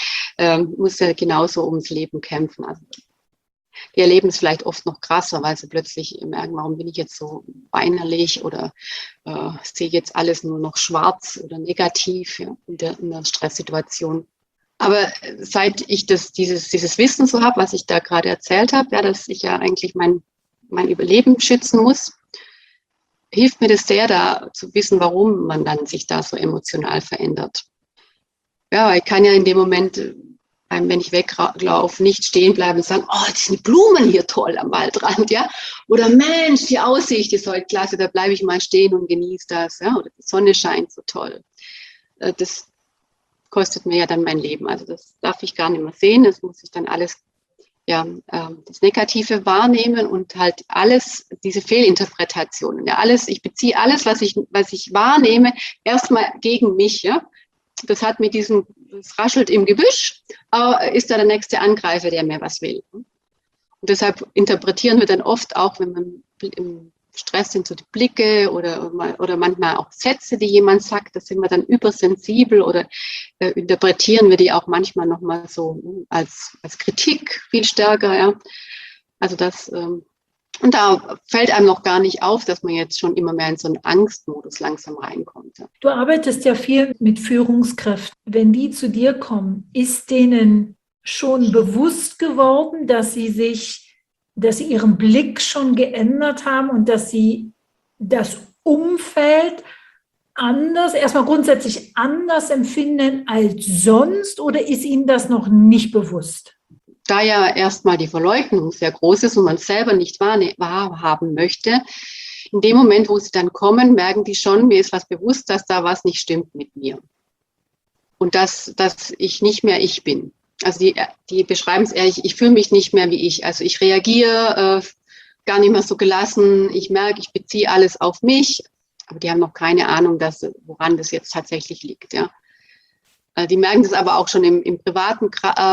muss ja genauso ums Leben kämpfen. Also die erleben es vielleicht oft noch krasser, weil sie plötzlich merken, warum bin ich jetzt so weinerlich oder sehe jetzt alles nur noch schwarz oder negativ, ja, in der Stresssituation. Aber seit ich dieses Wissen so habe, was ich da gerade erzählt habe, ja, dass ich ja eigentlich mein Überleben schützen muss, hilft mir das sehr, da zu wissen, warum man dann sich da so emotional verändert. Ja, ich kann ja in dem Moment, wenn ich weglaufe, nicht stehen bleiben und sagen, oh, das sind Blumen hier toll am Waldrand, ja. Oder Mensch, die Aussicht ist heute klasse, da bleibe ich mal stehen und genieße das, ja. Oder die Sonne scheint so toll. Das kostet mir ja dann mein Leben. Also das darf ich gar nicht mehr sehen. Das muss ich dann alles, ja, das Negative wahrnehmen und halt alles, diese Fehlinterpretationen, ja, ich beziehe alles, was ich wahrnehme, erstmal gegen mich, ja. Das raschelt im Gebüsch, aber ist da der nächste Angreifer, der mir was will. Und deshalb interpretieren wir dann oft auch, wenn man im Stress sind, so die Blicke oder manchmal auch Sätze, die jemand sagt, da sind wir dann übersensibel oder interpretieren wir die auch manchmal nochmal so als Kritik viel stärker, ja. Also und da fällt einem noch gar nicht auf, dass man jetzt schon immer mehr in so einen Angstmodus langsam reinkommt. Ja. Du arbeitest ja viel mit Führungskräften. Wenn die zu dir kommen, ist denen schon bewusst geworden, dass sie ihren Blick schon geändert haben und dass sie das Umfeld erstmal grundsätzlich anders empfinden als sonst, oder ist ihnen das noch nicht bewusst? Da ja erstmal die Verleugnung sehr groß ist und man selber nicht wahrhaben möchte, in dem Moment, wo sie dann kommen, merken die schon, mir ist was bewusst, dass da was nicht stimmt mit mir. Und dass ich nicht mehr ich bin. Also die beschreiben es ehrlich, ich fühle mich nicht mehr wie ich. Also ich reagiere gar nicht mehr so gelassen. Ich merke, ich beziehe alles auf mich. Aber die haben noch keine Ahnung, woran das jetzt tatsächlich liegt. Ja. Die merken das aber auch schon im privaten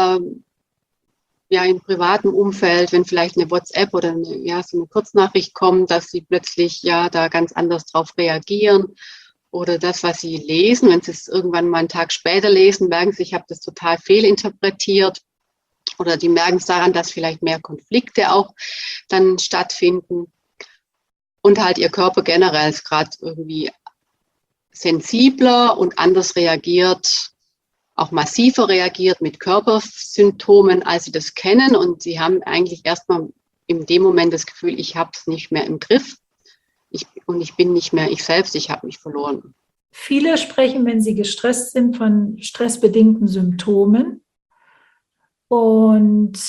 im privaten Umfeld, wenn vielleicht eine WhatsApp oder so eine Kurznachricht kommt, dass sie plötzlich da ganz anders drauf reagieren. Oder das, was sie lesen, wenn sie es irgendwann mal einen Tag später lesen, merken sie, ich habe das total fehlinterpretiert. Oder die merken es daran, dass vielleicht mehr Konflikte auch dann stattfinden. Und halt ihr Körper generell ist gerade irgendwie sensibler und anders reagiert, auch massiver reagiert mit Körpersymptomen, als sie das kennen. Und sie haben eigentlich erstmal in dem Moment das Gefühl, ich habe es nicht mehr im Griff. ich bin nicht mehr ich selbst, ich habe mich verloren. Viele sprechen, wenn sie gestresst sind, von stressbedingten Symptomen. Und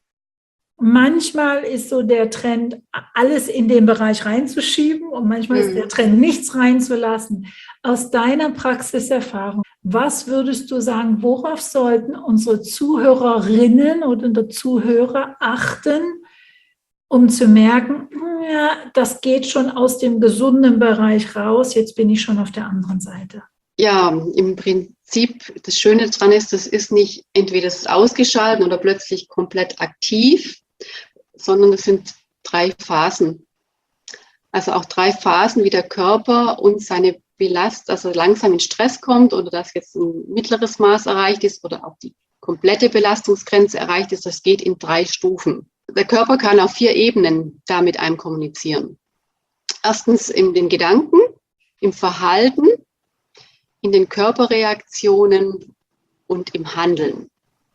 manchmal ist so der Trend, alles in den Bereich reinzuschieben und manchmal ist der Trend, nichts reinzulassen. Aus deiner Praxiserfahrung, was würdest du sagen, worauf sollten unsere Zuhörerinnen oder Zuhörer achten, um zu merken, ja, das geht schon aus dem gesunden Bereich raus, jetzt bin ich schon auf der anderen Seite? Ja, im Prinzip, das Schöne daran ist, das ist nicht entweder es ist ausgeschaltet oder plötzlich komplett aktiv, sondern es sind 3 Phasen. Also auch 3 Phasen, wie der Körper und seine Belastung, also langsam in Stress kommt oder dass jetzt ein mittleres Maß erreicht ist oder auch die komplette Belastungsgrenze erreicht ist. Das geht in 3 Stufen. Der Körper kann auf 4 Ebenen da mit einem kommunizieren. Erstens in den Gedanken, im Verhalten, in den Körperreaktionen und im Handeln.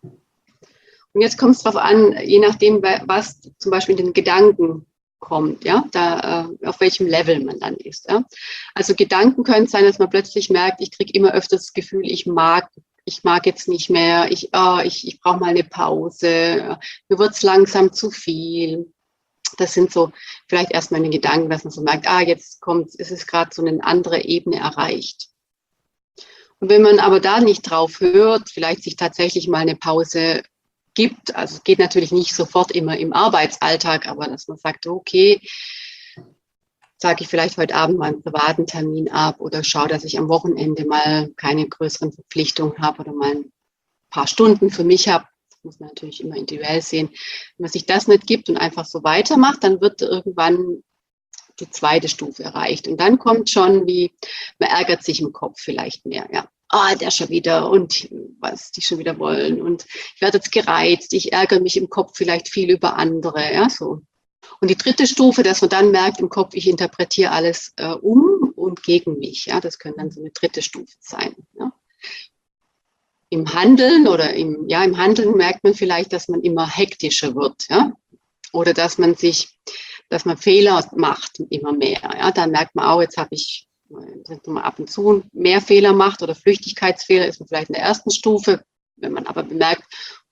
Und jetzt kommt es darauf an, je nachdem, was zum Beispiel in den Gedanken kommt, ja, auf welchem Level man dann ist. Ja. Also Gedanken können sein, dass man plötzlich merkt, ich kriege immer öfter das Gefühl, ich mag jetzt nicht mehr, ich brauche mal eine Pause, mir wird es langsam zu viel. Das sind so vielleicht erstmal in den Gedanken, dass man so merkt, es ist gerade so eine andere Ebene erreicht. Und wenn man aber da nicht drauf hört, vielleicht sich tatsächlich mal eine Pause gibt, also es geht natürlich nicht sofort immer im Arbeitsalltag, aber dass man sagt, okay, sage ich vielleicht heute Abend mal einen privaten Termin ab oder schaue, dass ich am Wochenende mal keine größeren Verpflichtungen habe oder mal ein paar Stunden für mich habe. Das muss man natürlich immer individuell sehen. Wenn man sich das nicht gibt und einfach so weitermacht, dann wird irgendwann die 2. Stufe erreicht. Und dann kommt schon man ärgert sich im Kopf vielleicht mehr, ja. Der schon wieder und was die schon wieder wollen und ich werde jetzt gereizt, ich ärgere mich im Kopf vielleicht viel über andere, ja, so. Und die 3. Stufe, dass man dann merkt im Kopf, ich interpretiere alles um und gegen mich, ja, das können dann so eine 3. Stufe sein, ja. Im Handeln im Handeln merkt man vielleicht, dass man immer hektischer wird, ja, oder dass man Fehler macht immer mehr, ja, dann merkt man auch, jetzt habe ich wenn man ab und zu mehr Fehler macht oder Flüchtigkeitsfehler, ist man vielleicht in der 1. Stufe. Wenn man aber bemerkt,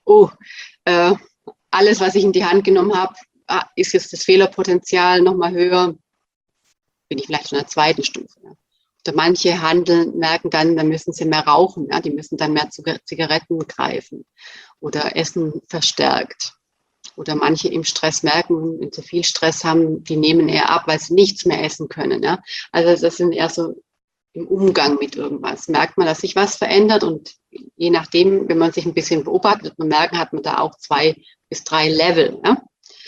alles, was ich in die Hand genommen habe, ist jetzt das Fehlerpotenzial nochmal höher, bin ich vielleicht schon in der 2. Stufe. Ja. Oder manche merken dann müssen sie mehr rauchen, ja, die müssen dann mehr Zigaretten greifen oder Essen verstärkt. Oder manche im Stress merken, wenn sie viel Stress haben, die nehmen eher ab, weil sie nichts mehr essen können. Ja? Also das sind eher so im Umgang mit irgendwas. Merkt man, dass sich was verändert und je nachdem, wenn man sich ein bisschen beobachtet, wird man merken, hat man da auch 2 bis 3 Level. Ja?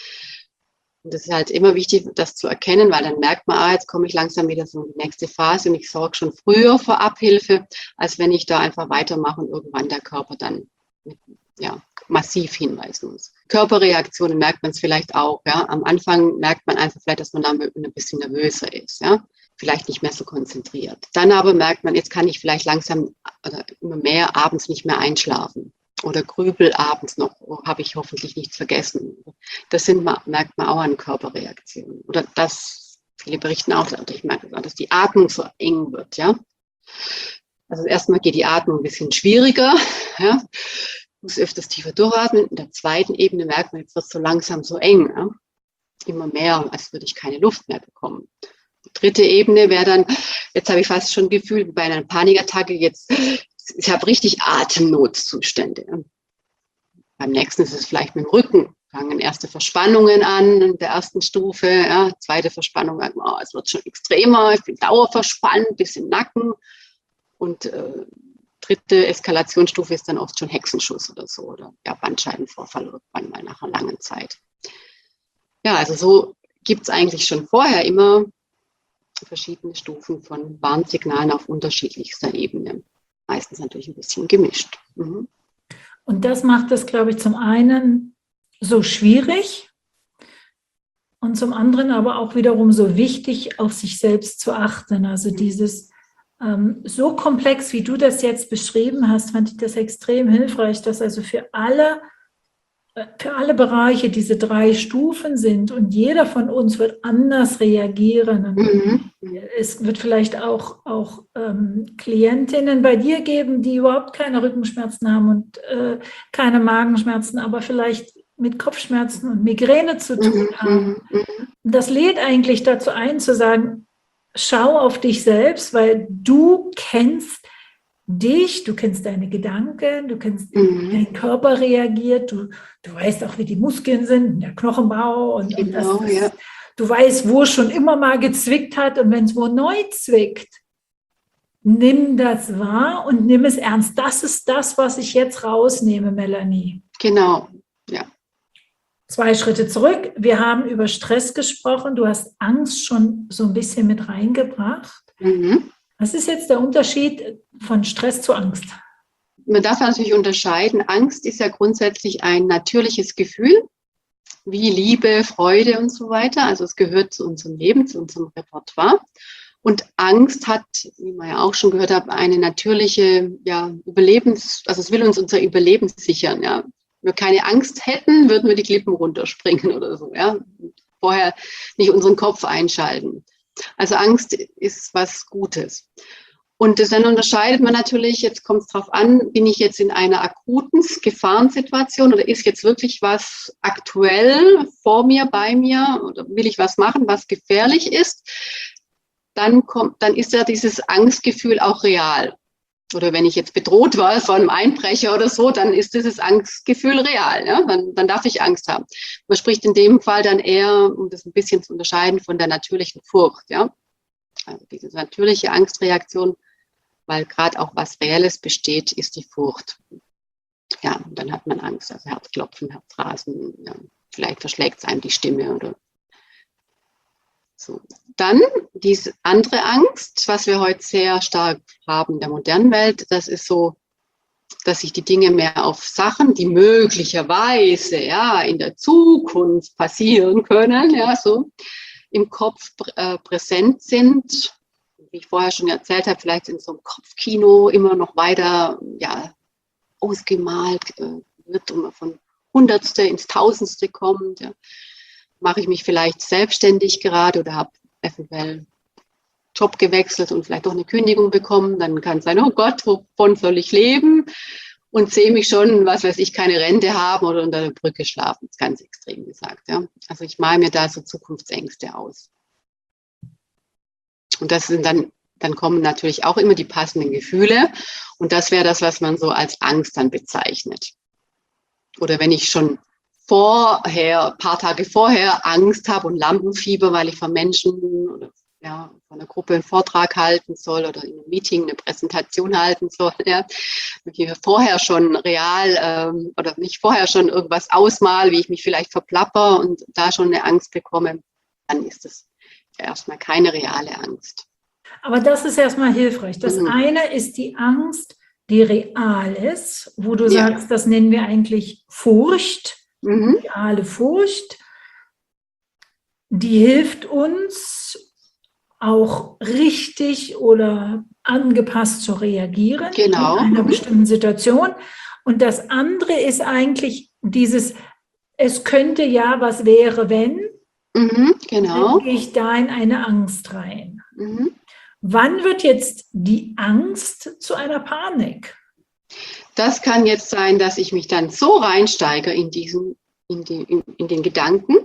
Und das ist halt immer wichtig, das zu erkennen, weil dann merkt man, jetzt komme ich langsam wieder so in die nächste Phase und ich sorge schon früher für Abhilfe, als wenn ich da einfach weitermache und irgendwann der Körper dann massiv hinweisen muss. Körperreaktionen merkt man es vielleicht auch. Ja? Am Anfang merkt man einfach vielleicht, dass man da ein bisschen nervöser ist. Ja? Vielleicht nicht mehr so konzentriert. Dann aber merkt man, jetzt kann ich vielleicht langsam oder immer mehr abends nicht mehr einschlafen. Oder grübel abends noch, habe ich hoffentlich nichts vergessen. Das merkt man auch an Körperreaktionen. Oder viele berichten auch, ich merke auch, dass die Atmung so eng wird. Ja? Also erstmal geht die Atmung ein bisschen schwieriger. Ja? Muss öfters tiefer durchatmen. In der 2. Ebene merkt man, jetzt wird es so langsam so eng. Ja? Immer mehr, als würde ich keine Luft mehr bekommen. Die 3. Ebene wäre dann, jetzt habe ich fast schon Gefühl, wie bei einer Panikattacke, ich habe richtig Atemnotzustände. Ja? Beim nächsten ist es vielleicht mit dem Rücken. Fangen erste Verspannungen an in der 1. Stufe. Ja? 2. Verspannung, es wird schon extremer, ich bin dauerverspannt, bis im Nacken. Und 3. Eskalationsstufe ist dann oft schon Hexenschuss oder so oder Bandscheibenvorfall irgendwann mal nach einer langen Zeit. Ja, also so gibt es eigentlich schon vorher immer verschiedene Stufen von Warnsignalen auf unterschiedlichster Ebene. Meistens natürlich ein bisschen gemischt. Mhm. Und das macht es, glaube ich, zum einen so schwierig und zum anderen aber auch wiederum so wichtig, auf sich selbst zu achten. Also dieses so komplex, wie du das jetzt beschrieben hast, fand ich das extrem hilfreich, dass also für alle für alle Bereiche diese 3 Stufen sind und jeder von uns wird anders reagieren. Und es wird vielleicht auch Klientinnen bei dir geben, die überhaupt keine Rückenschmerzen haben und keine Magenschmerzen, aber vielleicht mit Kopfschmerzen und Migräne zu tun haben. Und das lädt eigentlich dazu ein, zu sagen, schau auf dich selbst, weil du kennst dich, du kennst deine Gedanken, du kennst, wie dein Körper reagiert, du weißt auch, wie die Muskeln sind, der Knochenbau und du weißt, wo es schon immer mal gezwickt hat und wenn es wo neu zwickt, nimm das wahr und nimm es ernst. Das ist das, was ich jetzt rausnehme, Melanie. Genau, ja. 2 Schritte zurück. Wir haben über Stress gesprochen. Du hast Angst schon so ein bisschen mit reingebracht. Was ist jetzt der Unterschied von Stress zu Angst? Man darf natürlich unterscheiden. Angst ist ja grundsätzlich ein natürliches Gefühl, wie Liebe, Freude und so weiter. Also es gehört zu unserem Leben, zu unserem Repertoire. Und Angst hat, wie man ja auch schon gehört hat, eine natürliche also es will uns unser Überleben sichern. Ja. Wenn wir keine Angst hätten, würden wir die Klippen runterspringen oder so. Ja. Vorher nicht unseren Kopf einschalten. Also Angst ist was Gutes. Und dann unterscheidet man natürlich, jetzt kommt es darauf an, bin ich jetzt in einer akuten Gefahrensituation oder ist jetzt wirklich was aktuell vor mir, bei mir oder will ich was machen, was gefährlich ist, dann ist ja dieses Angstgefühl auch real. Oder wenn ich jetzt bedroht war von einem Einbrecher oder so, dann ist dieses Angstgefühl real. Ja? Dann darf ich Angst haben. Man spricht in dem Fall dann eher, um das ein bisschen zu unterscheiden, von der natürlichen Furcht. Ja? Also diese natürliche Angstreaktion, weil gerade auch was Reelles besteht, ist die Furcht. Ja, und dann hat man Angst, also Herzklopfen, Herzrasen, ja, vielleicht verschlägt es einem die Stimme oder so. Dann diese andere Angst, was wir heute sehr stark haben in der modernen Welt, das ist so, dass sich die Dinge mehr auf Sachen, die möglicherweise in der Zukunft passieren können, so im Kopf präsent sind. Wie ich vorher schon erzählt habe, vielleicht in so einem Kopfkino immer noch weiter ausgemalt wird und man von Hundertste ins Tausendste kommt. Ja. Mache ich mich vielleicht selbstständig gerade oder habe eventuell Job gewechselt und vielleicht auch eine Kündigung bekommen, dann kann es sein, oh Gott, wovon soll ich leben? Und sehe mich schon, was weiß ich, keine Rente haben oder unter der Brücke schlafen, das ist ganz extrem gesagt. Ja. Also ich male mir da so Zukunftsängste aus. Und das sind dann kommen natürlich auch immer die passenden Gefühle und das wäre das, was man so als Angst dann bezeichnet. Oder wenn ich schon ein paar Tage vorher Angst habe und Lampenfieber, weil ich von Menschen oder von einer Gruppe einen Vortrag halten soll oder in einem Meeting eine Präsentation halten soll, wenn ich vorher schon oder nicht vorher schon irgendwas ausmal, wie ich mich vielleicht verplapper und da schon eine Angst bekomme, dann ist das erstmal keine reale Angst. Aber das ist erstmal hilfreich. Das eine ist die Angst, die real ist, wo du sagst, das nennen wir eigentlich Furcht. Reale Furcht, die hilft uns auch richtig oder angepasst zu reagieren in einer bestimmten Situation. Und das andere ist eigentlich dieses, es könnte was wäre, wenn, dann gehe ich da in eine Angst rein. Wann wird jetzt die Angst zu einer Panik? Das kann jetzt sein, dass ich mich dann so reinsteige in den Gedanken.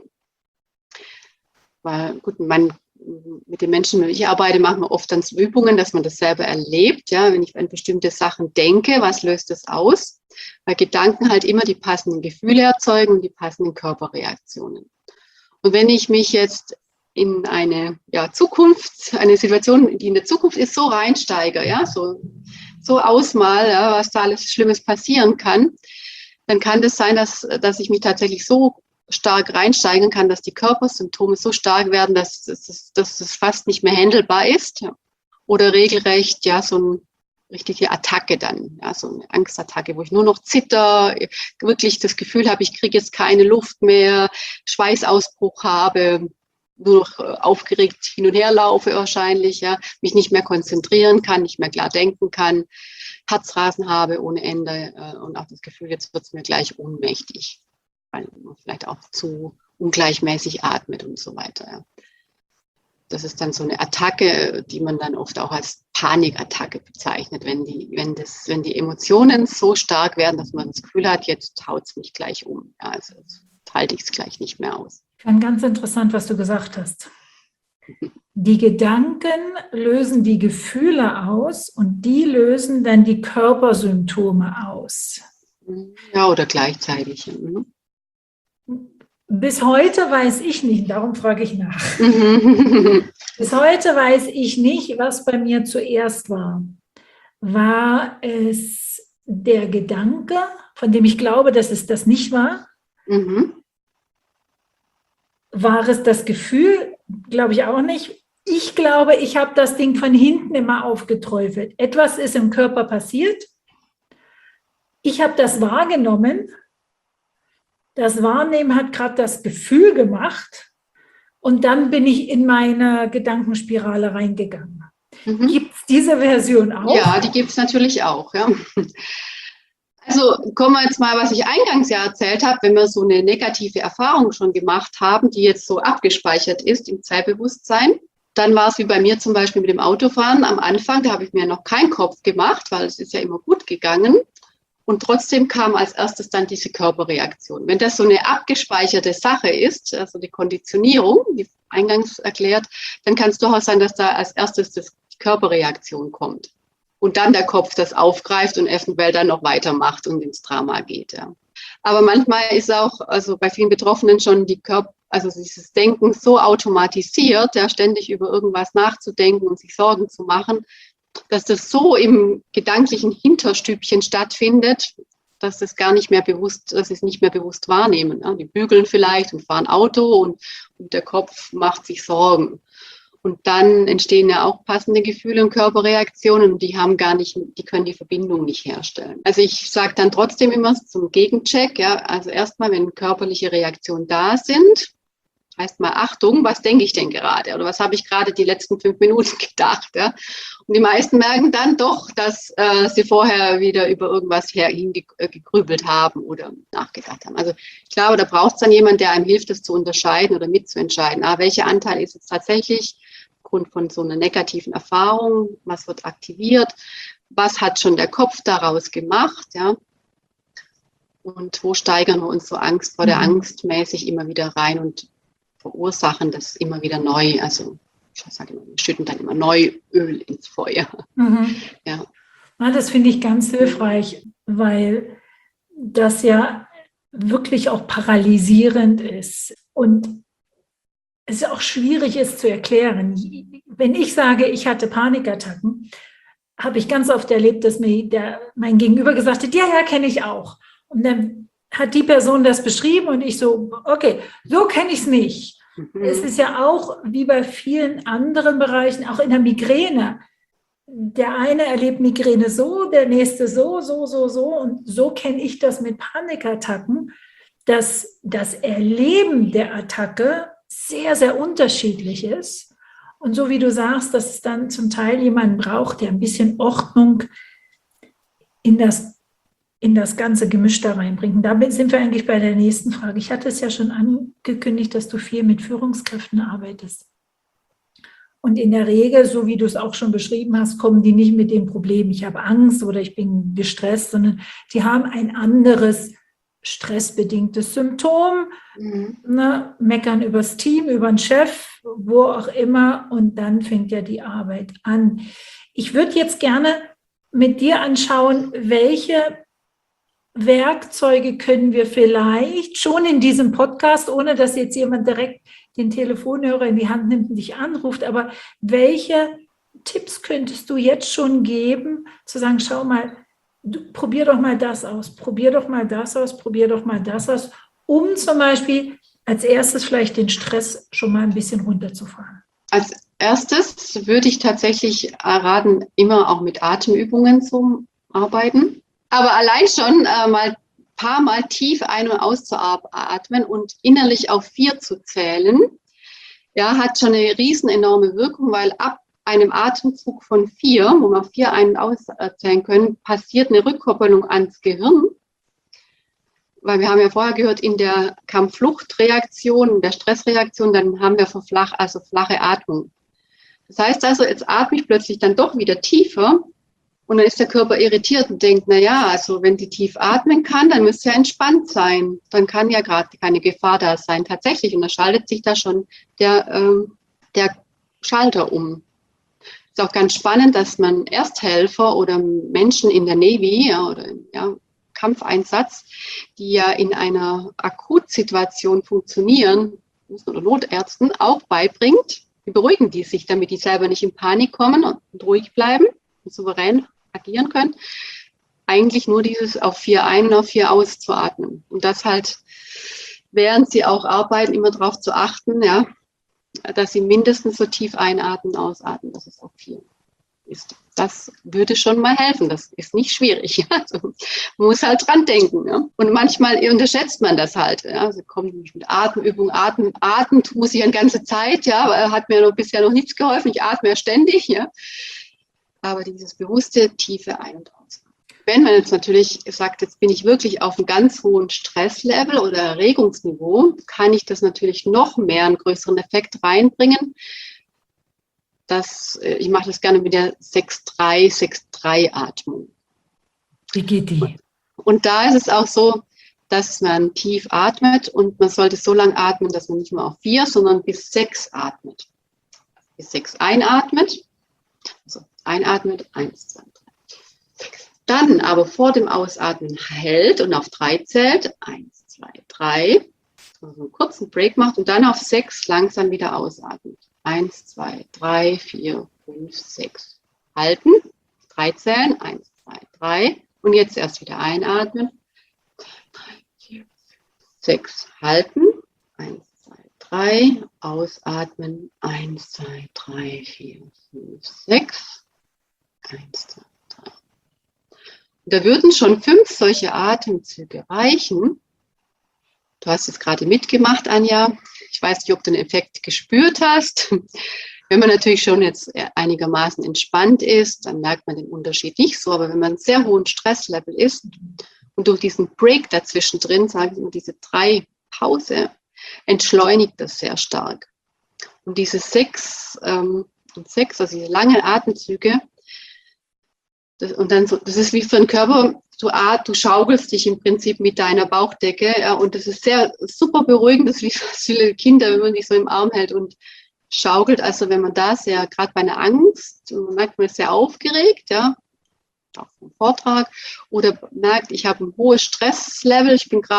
Weil, gut, mit den Menschen, mit denen ich arbeite, machen wir oft dann so Übungen, dass man das selber erlebt. Ja, wenn ich an bestimmte Sachen denke, was löst das aus? Weil Gedanken halt immer die passenden Gefühle erzeugen und die passenden Körperreaktionen. Und wenn ich mich jetzt in eine Situation, die in der Zukunft ist, so reinsteige, so ausmal, was da alles Schlimmes passieren kann, dann kann das sein, dass ich mich tatsächlich so stark reinsteigern kann, dass die Körpersymptome so stark werden, dass es fast nicht mehr handelbar ist. Oder regelrecht, so eine richtige Attacke dann, so eine Angstattacke, wo ich nur noch zitter, wirklich das Gefühl habe, ich kriege jetzt keine Luft mehr, Schweißausbruch habe, nur noch aufgeregt hin und her laufe wahrscheinlich, mich nicht mehr konzentrieren kann, nicht mehr klar denken kann, Herzrasen habe ohne Ende und auch das Gefühl, jetzt wird es mir gleich ohnmächtig. weil man vielleicht auch zu ungleichmäßig atmet und so weiter. Ja. Das ist dann so eine Attacke, die man dann oft auch als Panikattacke bezeichnet, wenn die Emotionen so stark werden, dass man das Gefühl hat, jetzt haut es mich gleich um. Ja, also jetzt halte ich es gleich nicht mehr aus. Ganz interessant, was du gesagt hast. Die Gedanken lösen die Gefühle aus und die lösen dann die Körpersymptome aus. Ja, oder gleichzeitig. Bis heute weiß ich nicht, darum frage ich nach. Bis heute weiß ich nicht, was bei mir zuerst war. War es der Gedanke, von dem ich glaube, dass es das nicht war? War es das Gefühl? Glaube ich auch nicht. Ich glaube, ich habe das Ding von hinten immer aufgeträufelt. Etwas ist im Körper passiert. Ich habe das wahrgenommen. Das Wahrnehmen hat gerade das Gefühl gemacht. Und dann bin ich in meine Gedankenspirale reingegangen. Gibt es diese Version auch? Ja, die gibt es natürlich auch. Ja. Also kommen wir jetzt mal, was ich eingangs ja erzählt habe, wenn wir so eine negative Erfahrung schon gemacht haben, die jetzt so abgespeichert ist im Zeitbewusstsein, dann war es wie bei mir zum Beispiel mit dem Autofahren am Anfang, da habe ich mir noch keinen Kopf gemacht, weil es ist ja immer gut gegangen. Und trotzdem kam als erstes dann diese Körperreaktion. Wenn das so eine abgespeicherte Sache ist, also die Konditionierung, wie eingangs erklärt, dann kann es durchaus sein, dass da als erstes die Körperreaktion kommt. Und dann der Kopf das aufgreift und eventuell dann noch weitermacht und ins Drama geht. Ja. Aber manchmal ist auch, also bei vielen Betroffenen schon also dieses Denken so automatisiert, ja, ständig über irgendwas nachzudenken und sich Sorgen zu machen, dass das so im gedanklichen Hinterstübchen stattfindet, dass es nicht mehr bewusst wahrnehmen. Ja. Die bügeln vielleicht und fahren Auto und der Kopf macht sich Sorgen. Und dann entstehen ja auch passende Gefühle und Körperreaktionen und die können die Verbindung nicht herstellen. Also ich sage dann trotzdem immer zum Gegencheck, ja, also erstmal, wenn körperliche Reaktionen da sind, heißt mal Achtung, was denke ich denn gerade oder was habe ich gerade die letzten 5 Minuten gedacht. Ja? Und die meisten merken dann doch, dass sie vorher wieder über irgendwas hingegrübelt haben oder nachgedacht haben. Also ich glaube, da braucht es dann jemand, der einem hilft, das zu unterscheiden oder mitzuentscheiden. Welcher Anteil ist jetzt tatsächlich aufgrund von so einer negativen Erfahrung, was wird aktiviert, was hat schon der Kopf daraus gemacht, ja? Und wo steigern wir uns so Angst vor der Angst mäßig immer wieder rein und verursachen das immer wieder neu. Also ich sage immer, wir schütten dann immer neu Öl ins Feuer. Ja. Das finde ich ganz hilfreich, weil das ja wirklich auch paralysierend ist und es auch schwierig ist zu erklären. Wenn ich sage, ich hatte Panikattacken, habe ich ganz oft erlebt, dass mir mein Gegenüber gesagt hat, ja, kenne ich auch. Und dann hat die Person das beschrieben und ich so, okay, so kenne ich es nicht. Es ist ja auch wie bei vielen anderen Bereichen, auch in der Migräne. Der eine erlebt Migräne so, der nächste so. Und so kenne ich das mit Panikattacken, dass das Erleben der Attacke sehr, sehr unterschiedlich ist. Und so wie du sagst, dass es dann zum Teil jemanden braucht, der ein bisschen Ordnung in das ganze Gemisch da reinbringt. Und damit sind wir eigentlich bei der nächsten Frage. Ich hatte es ja schon angekündigt, dass du viel mit Führungskräften arbeitest. Und in der Regel, so wie du es auch schon beschrieben hast, kommen die nicht mit dem Problem, ich habe Angst oder ich bin gestresst, sondern die haben ein anderes stressbedingtes Symptom, meckern übers Team, über den Chef, wo auch immer, und dann fängt ja die Arbeit an. Ich würde jetzt gerne mit dir anschauen, welche Werkzeuge können wir vielleicht schon in diesem Podcast, ohne dass jetzt jemand direkt den Telefonhörer in die Hand nimmt und dich anruft, aber welche Tipps könntest du jetzt schon geben, zu sagen, schau mal, probier doch mal das aus, probier doch mal das aus, probier doch mal das aus, um zum Beispiel als erstes vielleicht den Stress schon mal ein bisschen runterzufahren? Als erstes würde ich tatsächlich raten, immer auch mit Atemübungen zu arbeiten. Aber allein schon mal ein paar Mal tief ein- und auszuatmen und innerlich auf 4 zu zählen, ja, hat schon eine riesen enorme Wirkung, weil ab einem Atemzug von 4, wo wir 4 ein- und auszählen können, passiert eine Rückkopplung ans Gehirn. weil wir haben ja vorher gehört, in der Kampf-Flucht-Reaktion, in der Stressreaktion, dann haben wir flache Atmung. Das heißt also, jetzt atme ich plötzlich dann doch wieder tiefer und dann ist der Körper irritiert und denkt, naja, also wenn die tief atmen kann, dann müsste ja entspannt sein. Dann kann ja gerade keine Gefahr da sein, tatsächlich. Und da schaltet sich da schon der Schalter um. Ist auch ganz spannend, dass man Ersthelfer oder Menschen in der Navy oder Kampfeinsatz, die ja in einer Akutsituation funktionieren, oder Notärzten auch beibringt, wie beruhigen die sich, damit die selber nicht in Panik kommen und ruhig bleiben und souverän agieren können. Eigentlich nur dieses auf 4 ein und auf 4 aus zu atmen. Und das halt, während sie auch arbeiten, immer darauf zu achten, ja, dass sie mindestens so tief einatmen, ausatmen, dass es auf 4 ist. Das würde schon mal helfen. Das ist nicht schwierig. Also, man muss halt dran denken. Ja. Und manchmal unterschätzt man das halt. Ja. Also kommt mit Atemübung, atmen muss ich eine ganze Zeit, ja, aber hat mir bisher noch nichts geholfen. Ich atme ja ständig, ja. Aber dieses bewusste, tiefe Ein- und Ausatmen. Wenn man jetzt natürlich sagt, jetzt bin ich wirklich auf einem ganz hohen Stresslevel oder Erregungsniveau, kann ich das natürlich noch mehr einen größeren Effekt reinbringen. Ich mache das gerne mit der 6-3-6-3-Atmung. Wie geht die? Und da ist es auch so, dass man tief atmet und man sollte so lange atmen, dass man nicht nur auf 4, sondern bis 6 atmet. Bis 6 einatmet. Also einatmet, 1, 2, 3, 6. Dann aber vor dem Ausatmen hält und auf 3 zählt. 1, 2, 3. Also einen kurzen Break macht und dann auf 6 langsam wieder ausatmet. 1, 2, 3, 4, 5, 6. Halten. 3 zählen. 1, 2, 3. Und jetzt erst wieder einatmen. 2, 3, 4, 5, 6. Halten. 1, 2, 3. Ausatmen. 1, 2, 3, 4, 5, 6. 1, 2, 3. Und da würden schon 5 solche Atemzüge reichen. Du hast es gerade mitgemacht, Anja. Ich weiß nicht, ob du den Effekt gespürt hast. Wenn man natürlich schon jetzt einigermaßen entspannt ist, dann merkt man den Unterschied nicht so. Aber wenn man einen sehr hohen Stresslevel ist und durch diesen Break dazwischen drin, sage ich mal, diese 3 Pause, entschleunigt das sehr stark. Und diese 6, also diese langen Atemzüge, das ist wie für den Körper, du schaukelst dich im Prinzip mit deiner Bauchdecke, ja, und das ist sehr super beruhigend, das ist wie viele Kinder, wenn man dich so im Arm hält und schaukelt. Also wenn man da sehr, gerade bei einer Angst, man merkt, man ist sehr aufgeregt, ja, auch vom Vortrag, oder merkt, ich habe ein hohes Stresslevel, ich bin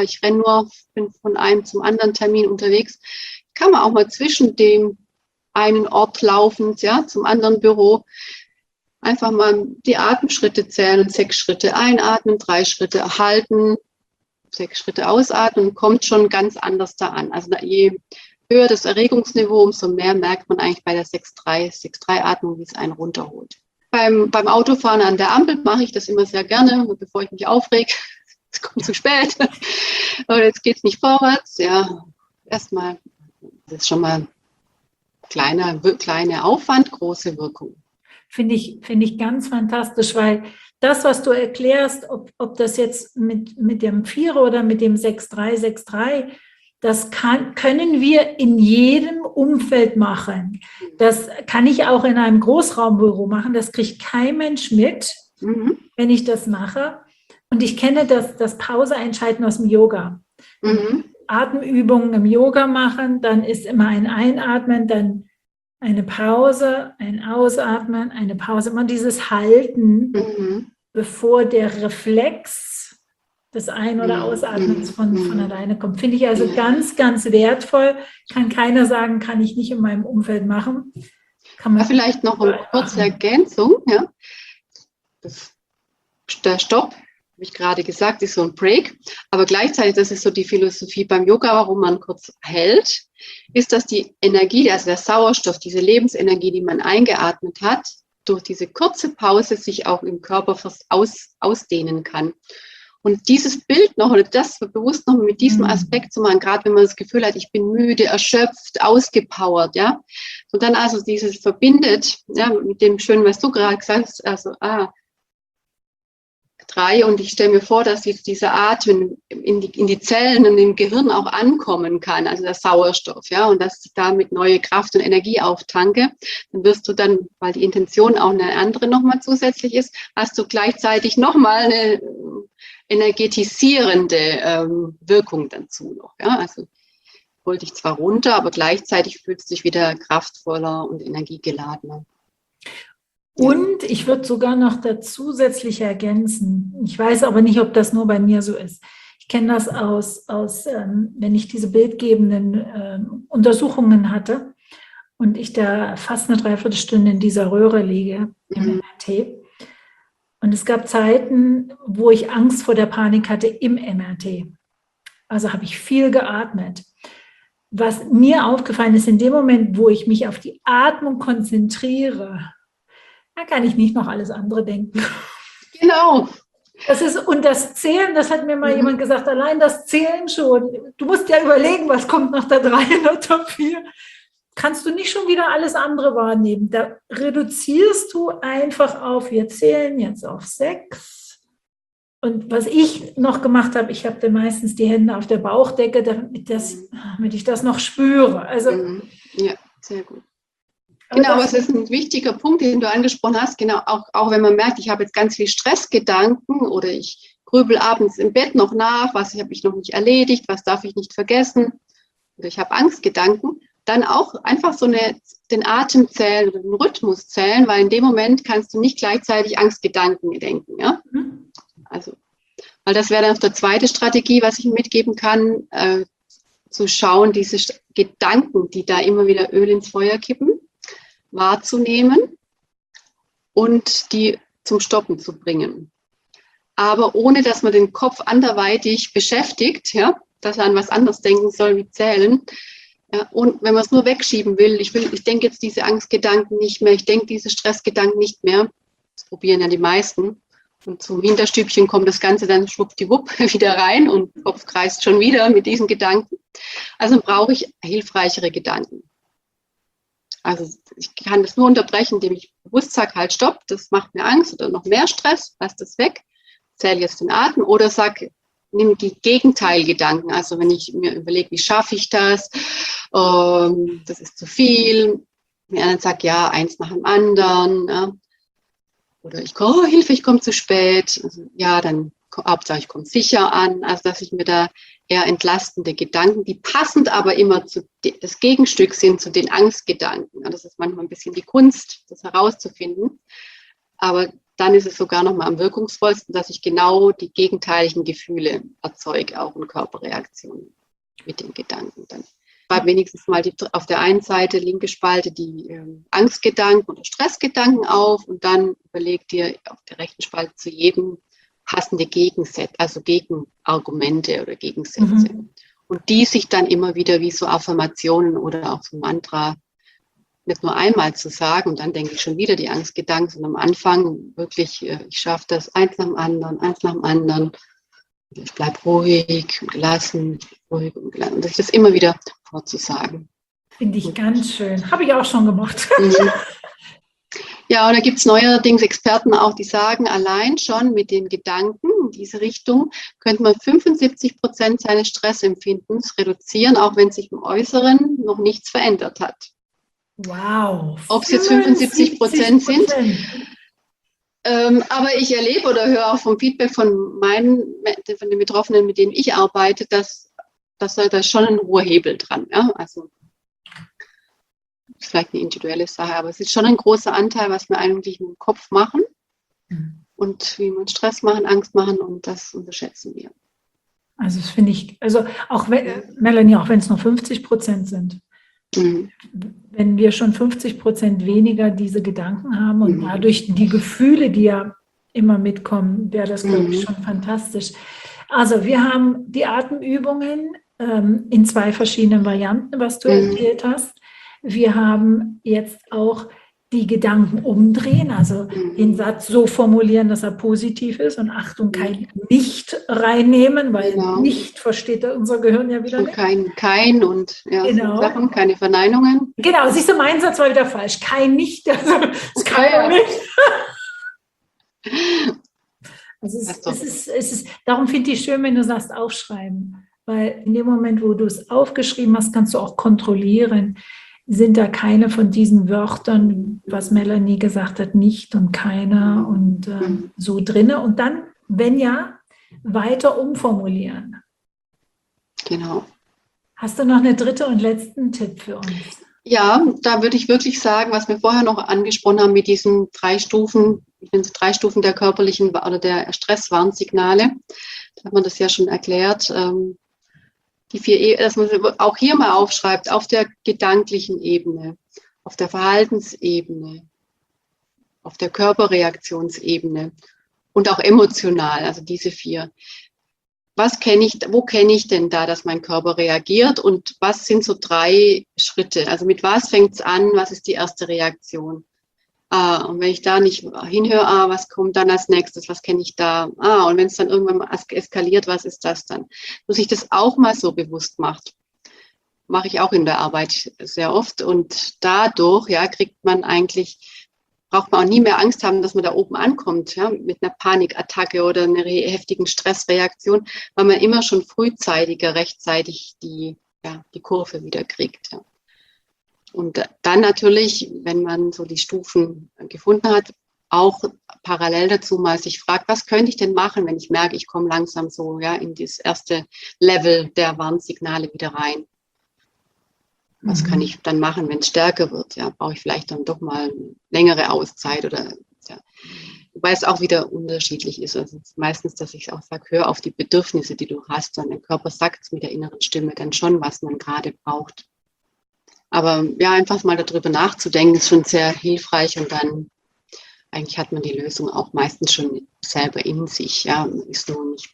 von einem zum anderen Termin unterwegs, kann man auch mal zwischen dem einen Ort laufend, ja, zum anderen Büro, einfach mal die Atemschritte zählen, 6 Schritte einatmen, 3 Schritte halten, 6 Schritte ausatmen, kommt schon ganz anders da an. Also je höher das Erregungsniveau, umso mehr merkt man eigentlich bei der 6-3-6-3-Atmung, wie es einen runterholt. Beim Autofahren an der Ampel mache ich das immer sehr gerne, bevor ich mich aufrege. Es kommt zu spät. Oder jetzt geht es nicht vorwärts. Ja, erstmal, das ist schon mal kleiner Aufwand, große Wirkung. Finde ich ganz fantastisch, weil das, was du erklärst, ob das jetzt mit dem 4 oder mit dem 6-3-6-3, das können wir in jedem Umfeld machen. Das kann ich auch in einem Großraumbüro machen. Das kriegt kein Mensch mit, wenn ich das mache. Und ich kenne das Pause einschalten aus dem Yoga. Atemübungen im Yoga machen, dann ist immer ein Einatmen, dann eine Pause, ein Ausatmen, eine Pause, immer dieses Halten, bevor der Reflex des Ein- oder Ausatmens von alleine kommt. Finde ich also ganz, ganz wertvoll. Kann keiner sagen, kann ich nicht in meinem Umfeld machen. Kann man vielleicht noch eine kurze Ergänzung. Ja. Der Stopp, habe ich gerade gesagt, ist so ein Break. Aber gleichzeitig, das ist so die Philosophie beim Yoga, warum man kurz hält, ist, dass die Energie, also der Sauerstoff, diese Lebensenergie, die man eingeatmet hat, durch diese kurze Pause sich auch im Körper ausdehnen kann. Und dieses Bild noch, oder das bewusst noch mit diesem Aspekt zu machen, gerade wenn man das Gefühl hat, ich bin müde, erschöpft, ausgepowert, ja. Und dann also dieses verbindet, ja, mit dem Schönen, was du gerade gesagt hast, also, 3 und ich stelle mir vor, dass jetzt dieser Atem in die Zellen und im Gehirn auch ankommen kann, also der Sauerstoff, ja, und dass ich damit neue Kraft und Energie auftanke, dann wirst du dann, weil die Intention auch eine andere nochmal zusätzlich ist, hast du gleichzeitig nochmal eine energetisierende Wirkung dazu noch, ja, also holt dich zwar runter, aber gleichzeitig fühlst du dich wieder kraftvoller und energiegeladener. Und ich würde sogar noch dazu zusätzlich ergänzen, ich weiß aber nicht, ob das nur bei mir so ist. Ich kenne das aus wenn ich diese bildgebenden Untersuchungen hatte und ich da fast eine Dreiviertelstunde in dieser Röhre liege im MRT. Und es gab Zeiten, wo ich Angst vor der Panik hatte im MRT. Also habe ich viel geatmet. Was mir aufgefallen ist, in dem Moment, wo ich mich auf die Atmung konzentriere, da kann ich nicht noch alles andere denken. Genau. Und das Zählen, das hat mir mal jemand gesagt, allein das Zählen schon. Du musst ja überlegen, was kommt nach der 3 und der Top 4. Kannst du nicht schon wieder alles andere wahrnehmen. Da reduzierst du einfach auf, wir zählen jetzt auf 6. Und was ich noch gemacht habe, ich habe dann meistens die Hände auf der Bauchdecke, damit ich das noch spüre. Also, ja, sehr gut. Genau, aber es ist ein wichtiger Punkt, den du angesprochen hast. Genau, auch wenn man merkt, ich habe jetzt ganz viel Stressgedanken oder ich grübel abends im Bett noch nach, was habe ich noch nicht erledigt, was darf ich nicht vergessen oder ich habe Angstgedanken, dann auch einfach den Atem zählen oder den Rhythmus zählen, weil in dem Moment kannst du nicht gleichzeitig Angstgedanken denken. Ja? Also, weil das wäre dann auch die zweite Strategie, was ich mitgeben kann, zu schauen, diese Gedanken, die da immer wieder Öl ins Feuer kippen, wahrzunehmen und die zum Stoppen zu bringen. Aber ohne, dass man den Kopf anderweitig beschäftigt, ja, dass er an was anderes denken soll wie zählen. Ja, und wenn man es nur wegschieben will, ich denke jetzt diese Angstgedanken nicht mehr, ich denke diese Stressgedanken nicht mehr, das probieren ja die meisten. Und zum Hinterstübchen kommt das Ganze dann schwuppdiwupp wieder rein und der Kopf kreist schon wieder mit diesen Gedanken. Also brauche ich hilfreichere Gedanken. Also ich kann das nur unterbrechen, indem ich bewusst sage, halt stopp, das macht mir Angst oder noch mehr Stress, lass das weg, zähle jetzt den Atem oder nimm die Gegenteilgedanken. Also wenn ich mir überlege, wie schaffe ich das, das ist zu viel, der andere sagt, ja, eins nach dem anderen, ja. Oder Hilfe, ich komme zu spät, also, ja, dann Hauptsache ich komme sicher an, also dass ich mir da eher entlastende Gedanken, die passend aber immer das Gegenstück sind zu den Angstgedanken. Das ist manchmal ein bisschen die Kunst, das herauszufinden. Aber dann ist es sogar noch mal am wirkungsvollsten, dass ich genau die gegenteiligen Gefühle erzeuge, auch in Körperreaktionen mit den Gedanken. Dann schreib wenigstens mal auf der einen Seite, linke Spalte, die Angstgedanken oder Stressgedanken auf und dann überleg dir auf der rechten Spalte zu jedem passende Gegensätze, also Gegenargumente oder Gegensätze. Und die sich dann immer wieder wie so Affirmationen oder auch so Mantra nicht nur einmal zu sagen und dann denke ich schon wieder die Angstgedanken, sondern am Anfang wirklich, ich schaffe das eins nach dem anderen. Ich bleibe ruhig und gelassen, und sich das immer wieder vorzusagen. Finde ich ganz schön. Habe ich auch schon gemacht. Ja, und da gibt es neuerdings Experten auch, die sagen, allein schon mit den Gedanken in diese Richtung könnte man 75% seines Stressempfindens reduzieren, auch wenn sich im Äußeren noch nichts verändert hat. Wow. Ob es jetzt 75% sind. Aber ich erlebe oder höre auch vom Feedback von den Betroffenen, mit denen ich arbeite, dass da schon ein hoher Hebel dran. Ja? Also vielleicht eine individuelle Sache, aber es ist schon ein großer Anteil, was wir eigentlich im Kopf machen und wie wir Stress machen, Angst machen und das unterschätzen wir. Also das finde ich, auch Melanie, auch wenn es nur 50% sind, wenn wir schon 50% weniger diese Gedanken haben und dadurch die Gefühle, die ja immer mitkommen, wäre das, glaube ich, schon fantastisch. Also wir haben die Atemübungen in 2 verschiedenen Varianten, was du erzählt hast. Wir haben jetzt auch die Gedanken umdrehen, also den Satz so formulieren, dass er positiv ist und Achtung, kein Nicht reinnehmen, weil Nicht versteht unser Gehirn ja wieder nicht. Kein und Sachen, keine Verneinungen. Genau, siehst du, mein Satz war wieder falsch. Kein Nicht, also es kann ja nicht. Also darum finde ich schön, wenn du sagst, aufschreiben. Weil in dem Moment, wo du es aufgeschrieben hast, kannst du auch kontrollieren, sind da keine von diesen Wörtern, was Melanie gesagt hat, nicht und keiner und so drinne. Und dann, wenn ja, weiter umformulieren. Genau. Hast du noch einen dritten und letzten Tipp für uns? Ja, da würde ich wirklich sagen, was wir vorher noch angesprochen haben mit diesen 3 Stufen, ich finde 3 Stufen der körperlichen oder der Stresswarnsignale, da hat man das ja schon erklärt, die 4, dass man auch hier mal aufschreibt, auf der gedanklichen Ebene, auf der Verhaltensebene, auf der Körperreaktionsebene und auch emotional, also diese 4. Wo kenne ich denn da, dass mein Körper reagiert und was sind so 3 Schritte? Also mit was fängt es an? Was ist die erste Reaktion? Und wenn ich da nicht hinhöre, was kommt dann als nächstes? Was kenne ich da? Und wenn es dann irgendwann mal eskaliert, was ist das dann? Dass ich das auch mal so bewusst macht. Mache ich auch in der Arbeit sehr oft und dadurch, ja, braucht man auch nie mehr Angst haben, dass man da oben ankommt, ja, mit einer Panikattacke oder einer heftigen Stressreaktion, weil man immer schon frühzeitiger, rechtzeitig die Kurve wieder kriegt. Ja. Und dann natürlich, wenn man so die Stufen gefunden hat, auch parallel dazu mal sich fragt, was könnte ich denn machen, wenn ich merke, ich komme langsam so in das erste Level der Warnsignale wieder rein. Was kann ich dann machen, wenn es stärker wird? Ja, brauche ich vielleicht dann doch mal eine längere Auszeit oder ja. Wobei es auch wieder unterschiedlich ist. Also meistens, dass ich auch sage, hör auf die Bedürfnisse, die du hast. Und der Körper sagt es mit der inneren Stimme dann schon, was man gerade braucht. Aber ja, einfach mal darüber nachzudenken, ist schon sehr hilfreich und dann eigentlich hat man die Lösung auch meistens schon selber in sich. Ja, ist nur nicht.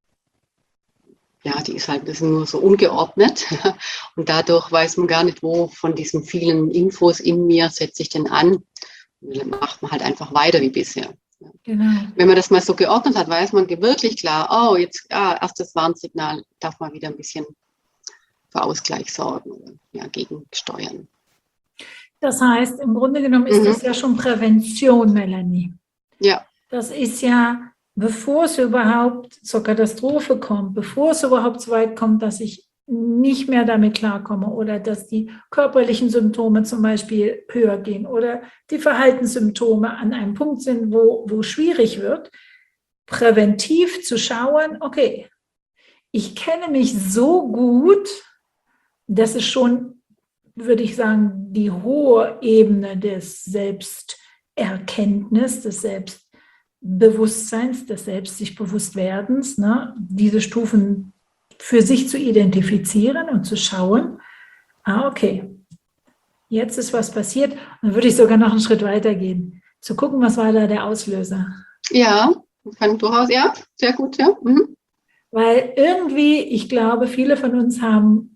Ja, das ist nur so ungeordnet und dadurch weiß man gar nicht, wo von diesen vielen Infos in mir setze ich denn an. Und dann macht man halt einfach weiter wie bisher. Genau. Wenn man das mal so geordnet hat, weiß man wirklich klar, jetzt erstes Warnsignal, darf man wieder ein bisschen für Ausgleich sorgen oder gegensteuern. Das heißt, im Grunde genommen ist das ja schon Prävention, Melanie. Ja. Das ist ja, bevor es überhaupt zur Katastrophe kommt, bevor es überhaupt so weit kommt, dass ich nicht mehr damit klarkomme oder dass die körperlichen Symptome zum Beispiel höher gehen oder die Verhaltenssymptome an einem Punkt sind, wo schwierig wird, präventiv zu schauen, okay, ich kenne mich so gut, das ist schon, würde ich sagen, die hohe Ebene des Selbsterkenntnis, des Selbstbewusstseins, des Selbst-sich-Bewusst-Werdens, ne? Diese Stufen für sich zu identifizieren und zu schauen, okay, jetzt ist was passiert. Dann würde ich sogar noch einen Schritt weiter gehen, zu gucken, was war da der Auslöser. Ja, kann durchaus, ja, sehr gut, ja. Weil irgendwie, ich glaube, viele von uns haben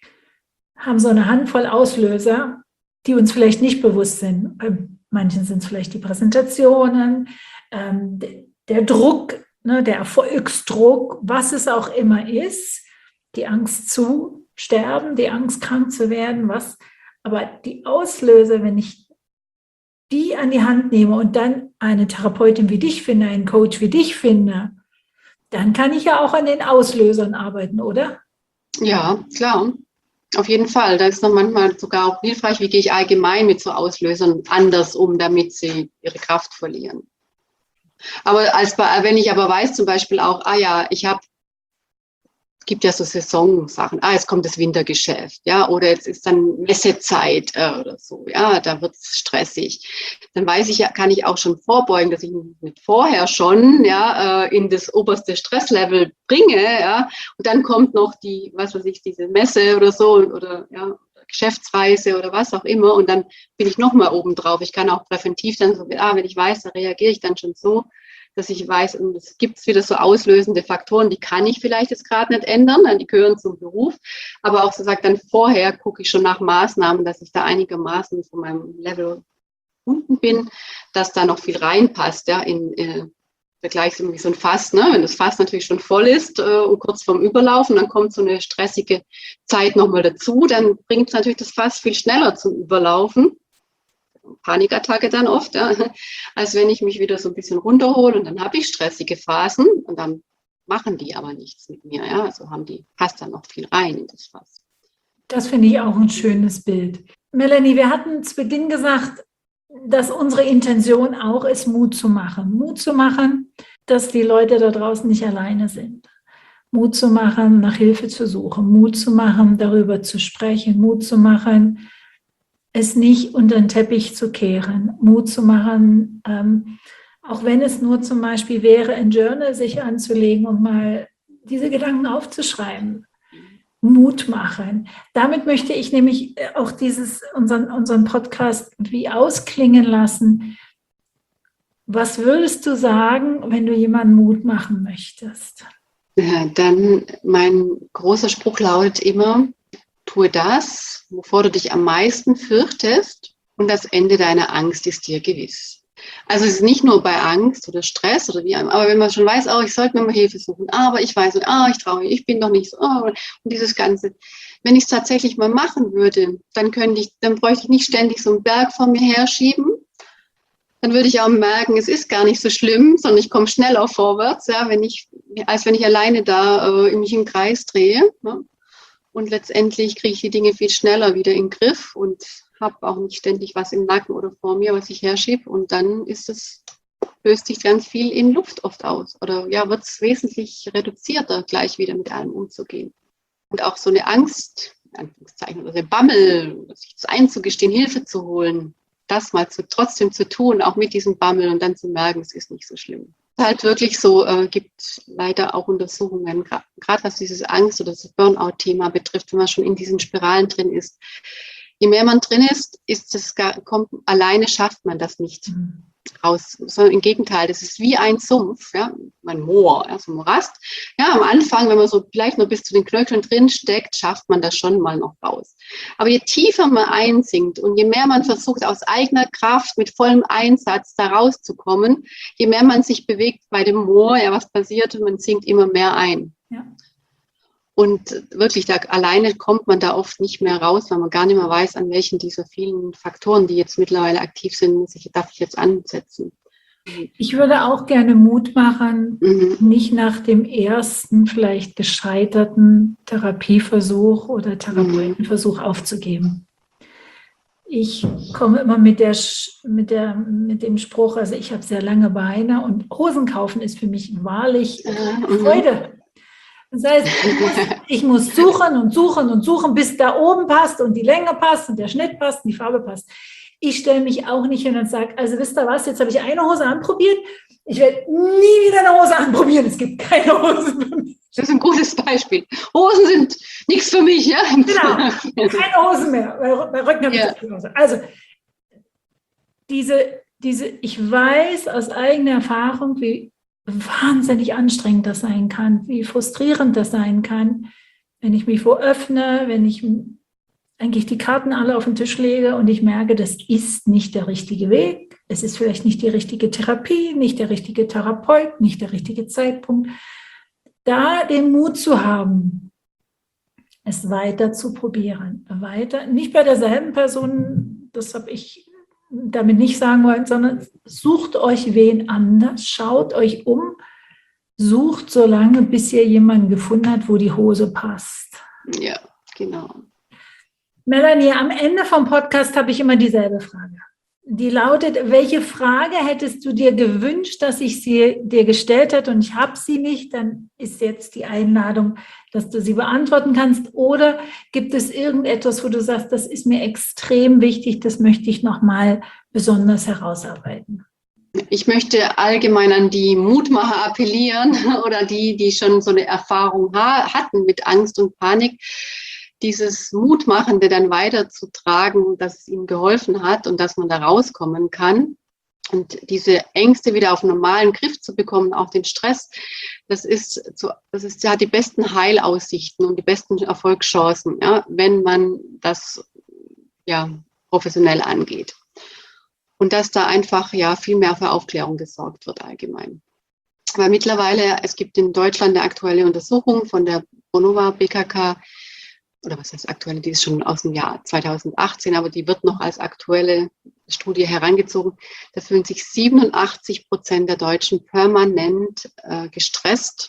so eine Handvoll Auslöser, die uns vielleicht nicht bewusst sind. Bei manchen sind es vielleicht die Präsentationen, der Druck, ne, der Erfolgsdruck, was es auch immer ist, die Angst zu sterben, die Angst krank zu werden, aber die Auslöser, wenn ich die an die Hand nehme und dann eine Therapeutin wie dich finde, einen Coach wie dich finde, dann kann ich ja auch an den Auslösern arbeiten, oder? Ja, klar. Auf jeden Fall. Da ist noch manchmal sogar auch hilfreich, wie gehe ich allgemein mit so Auslösern anders um, damit sie ihre Kraft verlieren. Aber wenn ich aber weiß zum Beispiel auch, gibt ja so Saisonsachen, jetzt kommt das Wintergeschäft, ja, oder jetzt ist dann Messezeit oder so, ja, da wird es stressig. Dann weiß ich ja, kann ich auch schon vorbeugen, dass ich mich mit vorher schon, in das oberste Stresslevel bringe, ja, und dann kommt noch diese Messe oder so, oder Geschäftsreise oder was auch immer, und dann bin ich nochmal oben drauf. Ich kann auch präventiv dann so, wenn ich weiß, da reagiere ich dann schon so, dass ich weiß, und es gibt wieder so auslösende Faktoren, die kann ich vielleicht jetzt gerade nicht ändern, die gehören zum Beruf, aber auch so sagt dann vorher gucke ich schon nach Maßnahmen, dass ich da einigermaßen von meinem Level unten bin, dass da noch viel reinpasst, ja, Vergleich wie so ein Fass, ne? Wenn das Fass natürlich schon voll ist und kurz vorm Überlaufen, dann kommt so eine stressige Zeit nochmal dazu, dann bringt natürlich das Fass viel schneller zum Überlaufen. Panikattacke dann oft, ja, als wenn ich mich wieder so ein bisschen runterhole und dann habe ich stressige Phasen und dann machen die aber nichts mit mir. Ja, also passt da noch viel rein in das Fass. Das finde ich auch ein schönes Bild. Melanie, wir hatten zu Beginn gesagt, dass unsere Intention auch ist, Mut zu machen. Mut zu machen, dass die Leute da draußen nicht alleine sind. Mut zu machen, nach Hilfe zu suchen. Mut zu machen, darüber zu sprechen. Mut zu machen, es nicht unter den Teppich zu kehren. Mut zu machen, auch wenn es nur zum Beispiel wäre, ein Journal sich anzulegen und mal diese Gedanken aufzuschreiben. Mut machen. Damit möchte ich nämlich auch unseren Podcast wie ausklingen lassen. Was würdest du sagen, wenn du jemandem Mut machen möchtest? Ja, dann mein großer Spruch lautet immer, tue das, wovor du dich am meisten fürchtest, und das Ende deiner Angst ist dir gewiss. Also es ist nicht nur bei Angst oder Stress oder wie, aber wenn man schon weiß, ich sollte mir mal Hilfe suchen, aber ich weiß, ich traue mich, ich bin doch nicht so, und dieses Ganze. Wenn ich es tatsächlich mal machen würde, dann bräuchte ich nicht ständig so einen Berg vor mir herschieben. Dann würde ich auch merken, es ist gar nicht so schlimm, sondern ich komme schneller vorwärts, ja, als wenn ich alleine da mich im Kreis drehe. Ne? Und letztendlich kriege ich die Dinge viel schneller wieder in den Griff und habe auch nicht ständig was im Nacken oder vor mir, was ich herschiebe. Und dann löst sich ganz viel in Luft oft aus. Oder ja, wird es wesentlich reduzierter, gleich wieder mit allem umzugehen. Und auch so eine Angst, in Anführungszeichen, oder der Bammel, sich einzugestehen, Hilfe zu holen, das mal trotzdem zu tun, auch mit diesem Bammel und dann zu merken, es ist nicht so schlimm. Es ist halt wirklich so, gibt leider auch Untersuchungen, gerade was dieses Angst- oder das Burnout-Thema betrifft, wenn man schon in diesen Spiralen drin ist. Je mehr man drin ist, alleine schafft man das nicht raus, sondern im Gegenteil, das ist wie ein Sumpf, ja, ein Moor, so ein Morast. Ja, am Anfang, wenn man so vielleicht nur bis zu den Knöcheln drin steckt, schafft man das schon mal noch raus. Aber je tiefer man einsinkt und je mehr man versucht, aus eigener Kraft mit vollem Einsatz da rauszukommen, je mehr man sich bewegt bei dem Moor, ja, was passiert, man sinkt immer mehr ein. Ja. Und wirklich, alleine kommt man da oft nicht mehr raus, weil man gar nicht mehr weiß, an welchen dieser vielen Faktoren, die jetzt mittlerweile aktiv sind, darf ich jetzt ansetzen. Ich würde auch gerne Mut machen, nicht nach dem ersten vielleicht gescheiterten Therapieversuch oder Therapeutenversuch aufzugeben. Ich komme immer mit dem Spruch, also ich habe sehr lange Beine und Hosen kaufen ist für mich wahrlich Freude. Das heißt, ich muss suchen und suchen und suchen, bis da oben passt und die Länge passt und der Schnitt passt und die Farbe passt. Ich stelle mich auch nicht hin und sage, also wisst ihr was, jetzt habe ich eine Hose anprobiert, ich werde nie wieder eine Hose anprobieren, es gibt keine Hosen für mich. Das ist ein gutes Beispiel. Hosen sind nichts für mich, ja? Genau, keine Hosen mehr, bei Rücken habe ich keine Hose. Also, ich weiß aus eigener Erfahrung, wie wahnsinnig anstrengend das sein kann, wie frustrierend das sein kann, wenn ich mich öffne, wenn ich eigentlich die Karten alle auf den Tisch lege und ich merke, das ist nicht der richtige Weg, es ist vielleicht nicht die richtige Therapie, nicht der richtige Therapeut, nicht der richtige Zeitpunkt, da den Mut zu haben, es weiter zu probieren, nicht bei derselben Person, das habe ich damit nicht sagen wollen, sondern sucht euch wen anders, schaut euch um, sucht so lange, bis ihr jemanden gefunden habt, wo die Hose passt. Ja, genau. Melanie, am Ende vom Podcast habe ich immer dieselbe Frage. Die lautet, welche Frage hättest du dir gewünscht, dass ich sie dir gestellt hätte und ich habe sie nicht, dann ist jetzt die Einladung, dass du sie beantworten kannst. Oder gibt es irgendetwas, wo du sagst, das ist mir extrem wichtig, das möchte ich nochmal besonders herausarbeiten? Ich möchte allgemein an die Mutmacher appellieren oder die schon so eine Erfahrung hatten mit Angst und Panik, dieses Mutmachende dann weiterzutragen, dass es ihnen geholfen hat und dass man da rauskommen kann. Und diese Ängste wieder auf einen normalen Griff zu bekommen, auch den Stress, das hat die besten Heilaussichten und die besten Erfolgschancen, ja, wenn man das professionell angeht. Und dass da einfach viel mehr für Aufklärung gesorgt wird allgemein. Weil mittlerweile, es gibt in Deutschland eine aktuelle Untersuchung von der Bonova BKK, oder was heißt aktuelle, die ist schon aus dem Jahr 2018, aber die wird noch als aktuelle Studie herangezogen, da fühlen sich 87% der Deutschen permanent gestresst.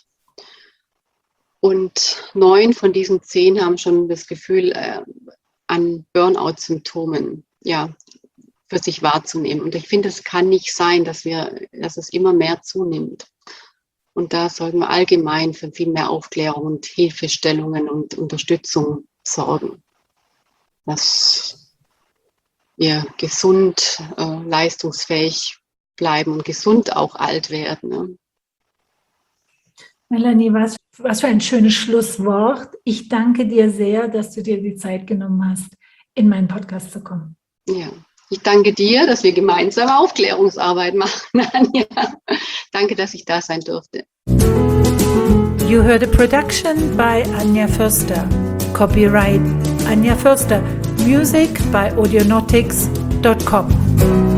Und 9 von diesen 10 haben schon das Gefühl, an Burnout-Symptomen für sich wahrzunehmen. Und ich finde, es kann nicht sein, dass es immer mehr zunimmt. Und da sollten wir allgemein für viel mehr Aufklärung und Hilfestellungen und Unterstützung sorgen, dass wir gesund, leistungsfähig bleiben und gesund auch alt werden. Ne? Melanie, was für ein schönes Schlusswort. Ich danke dir sehr, dass du dir die Zeit genommen hast, in meinen Podcast zu kommen. Ja, ich danke dir, dass wir gemeinsam Aufklärungsarbeit machen, Anja. Danke, dass ich da sein durfte. You heard a production by Anja Förster. Copyright Anja Förster. Music by audionautics.com.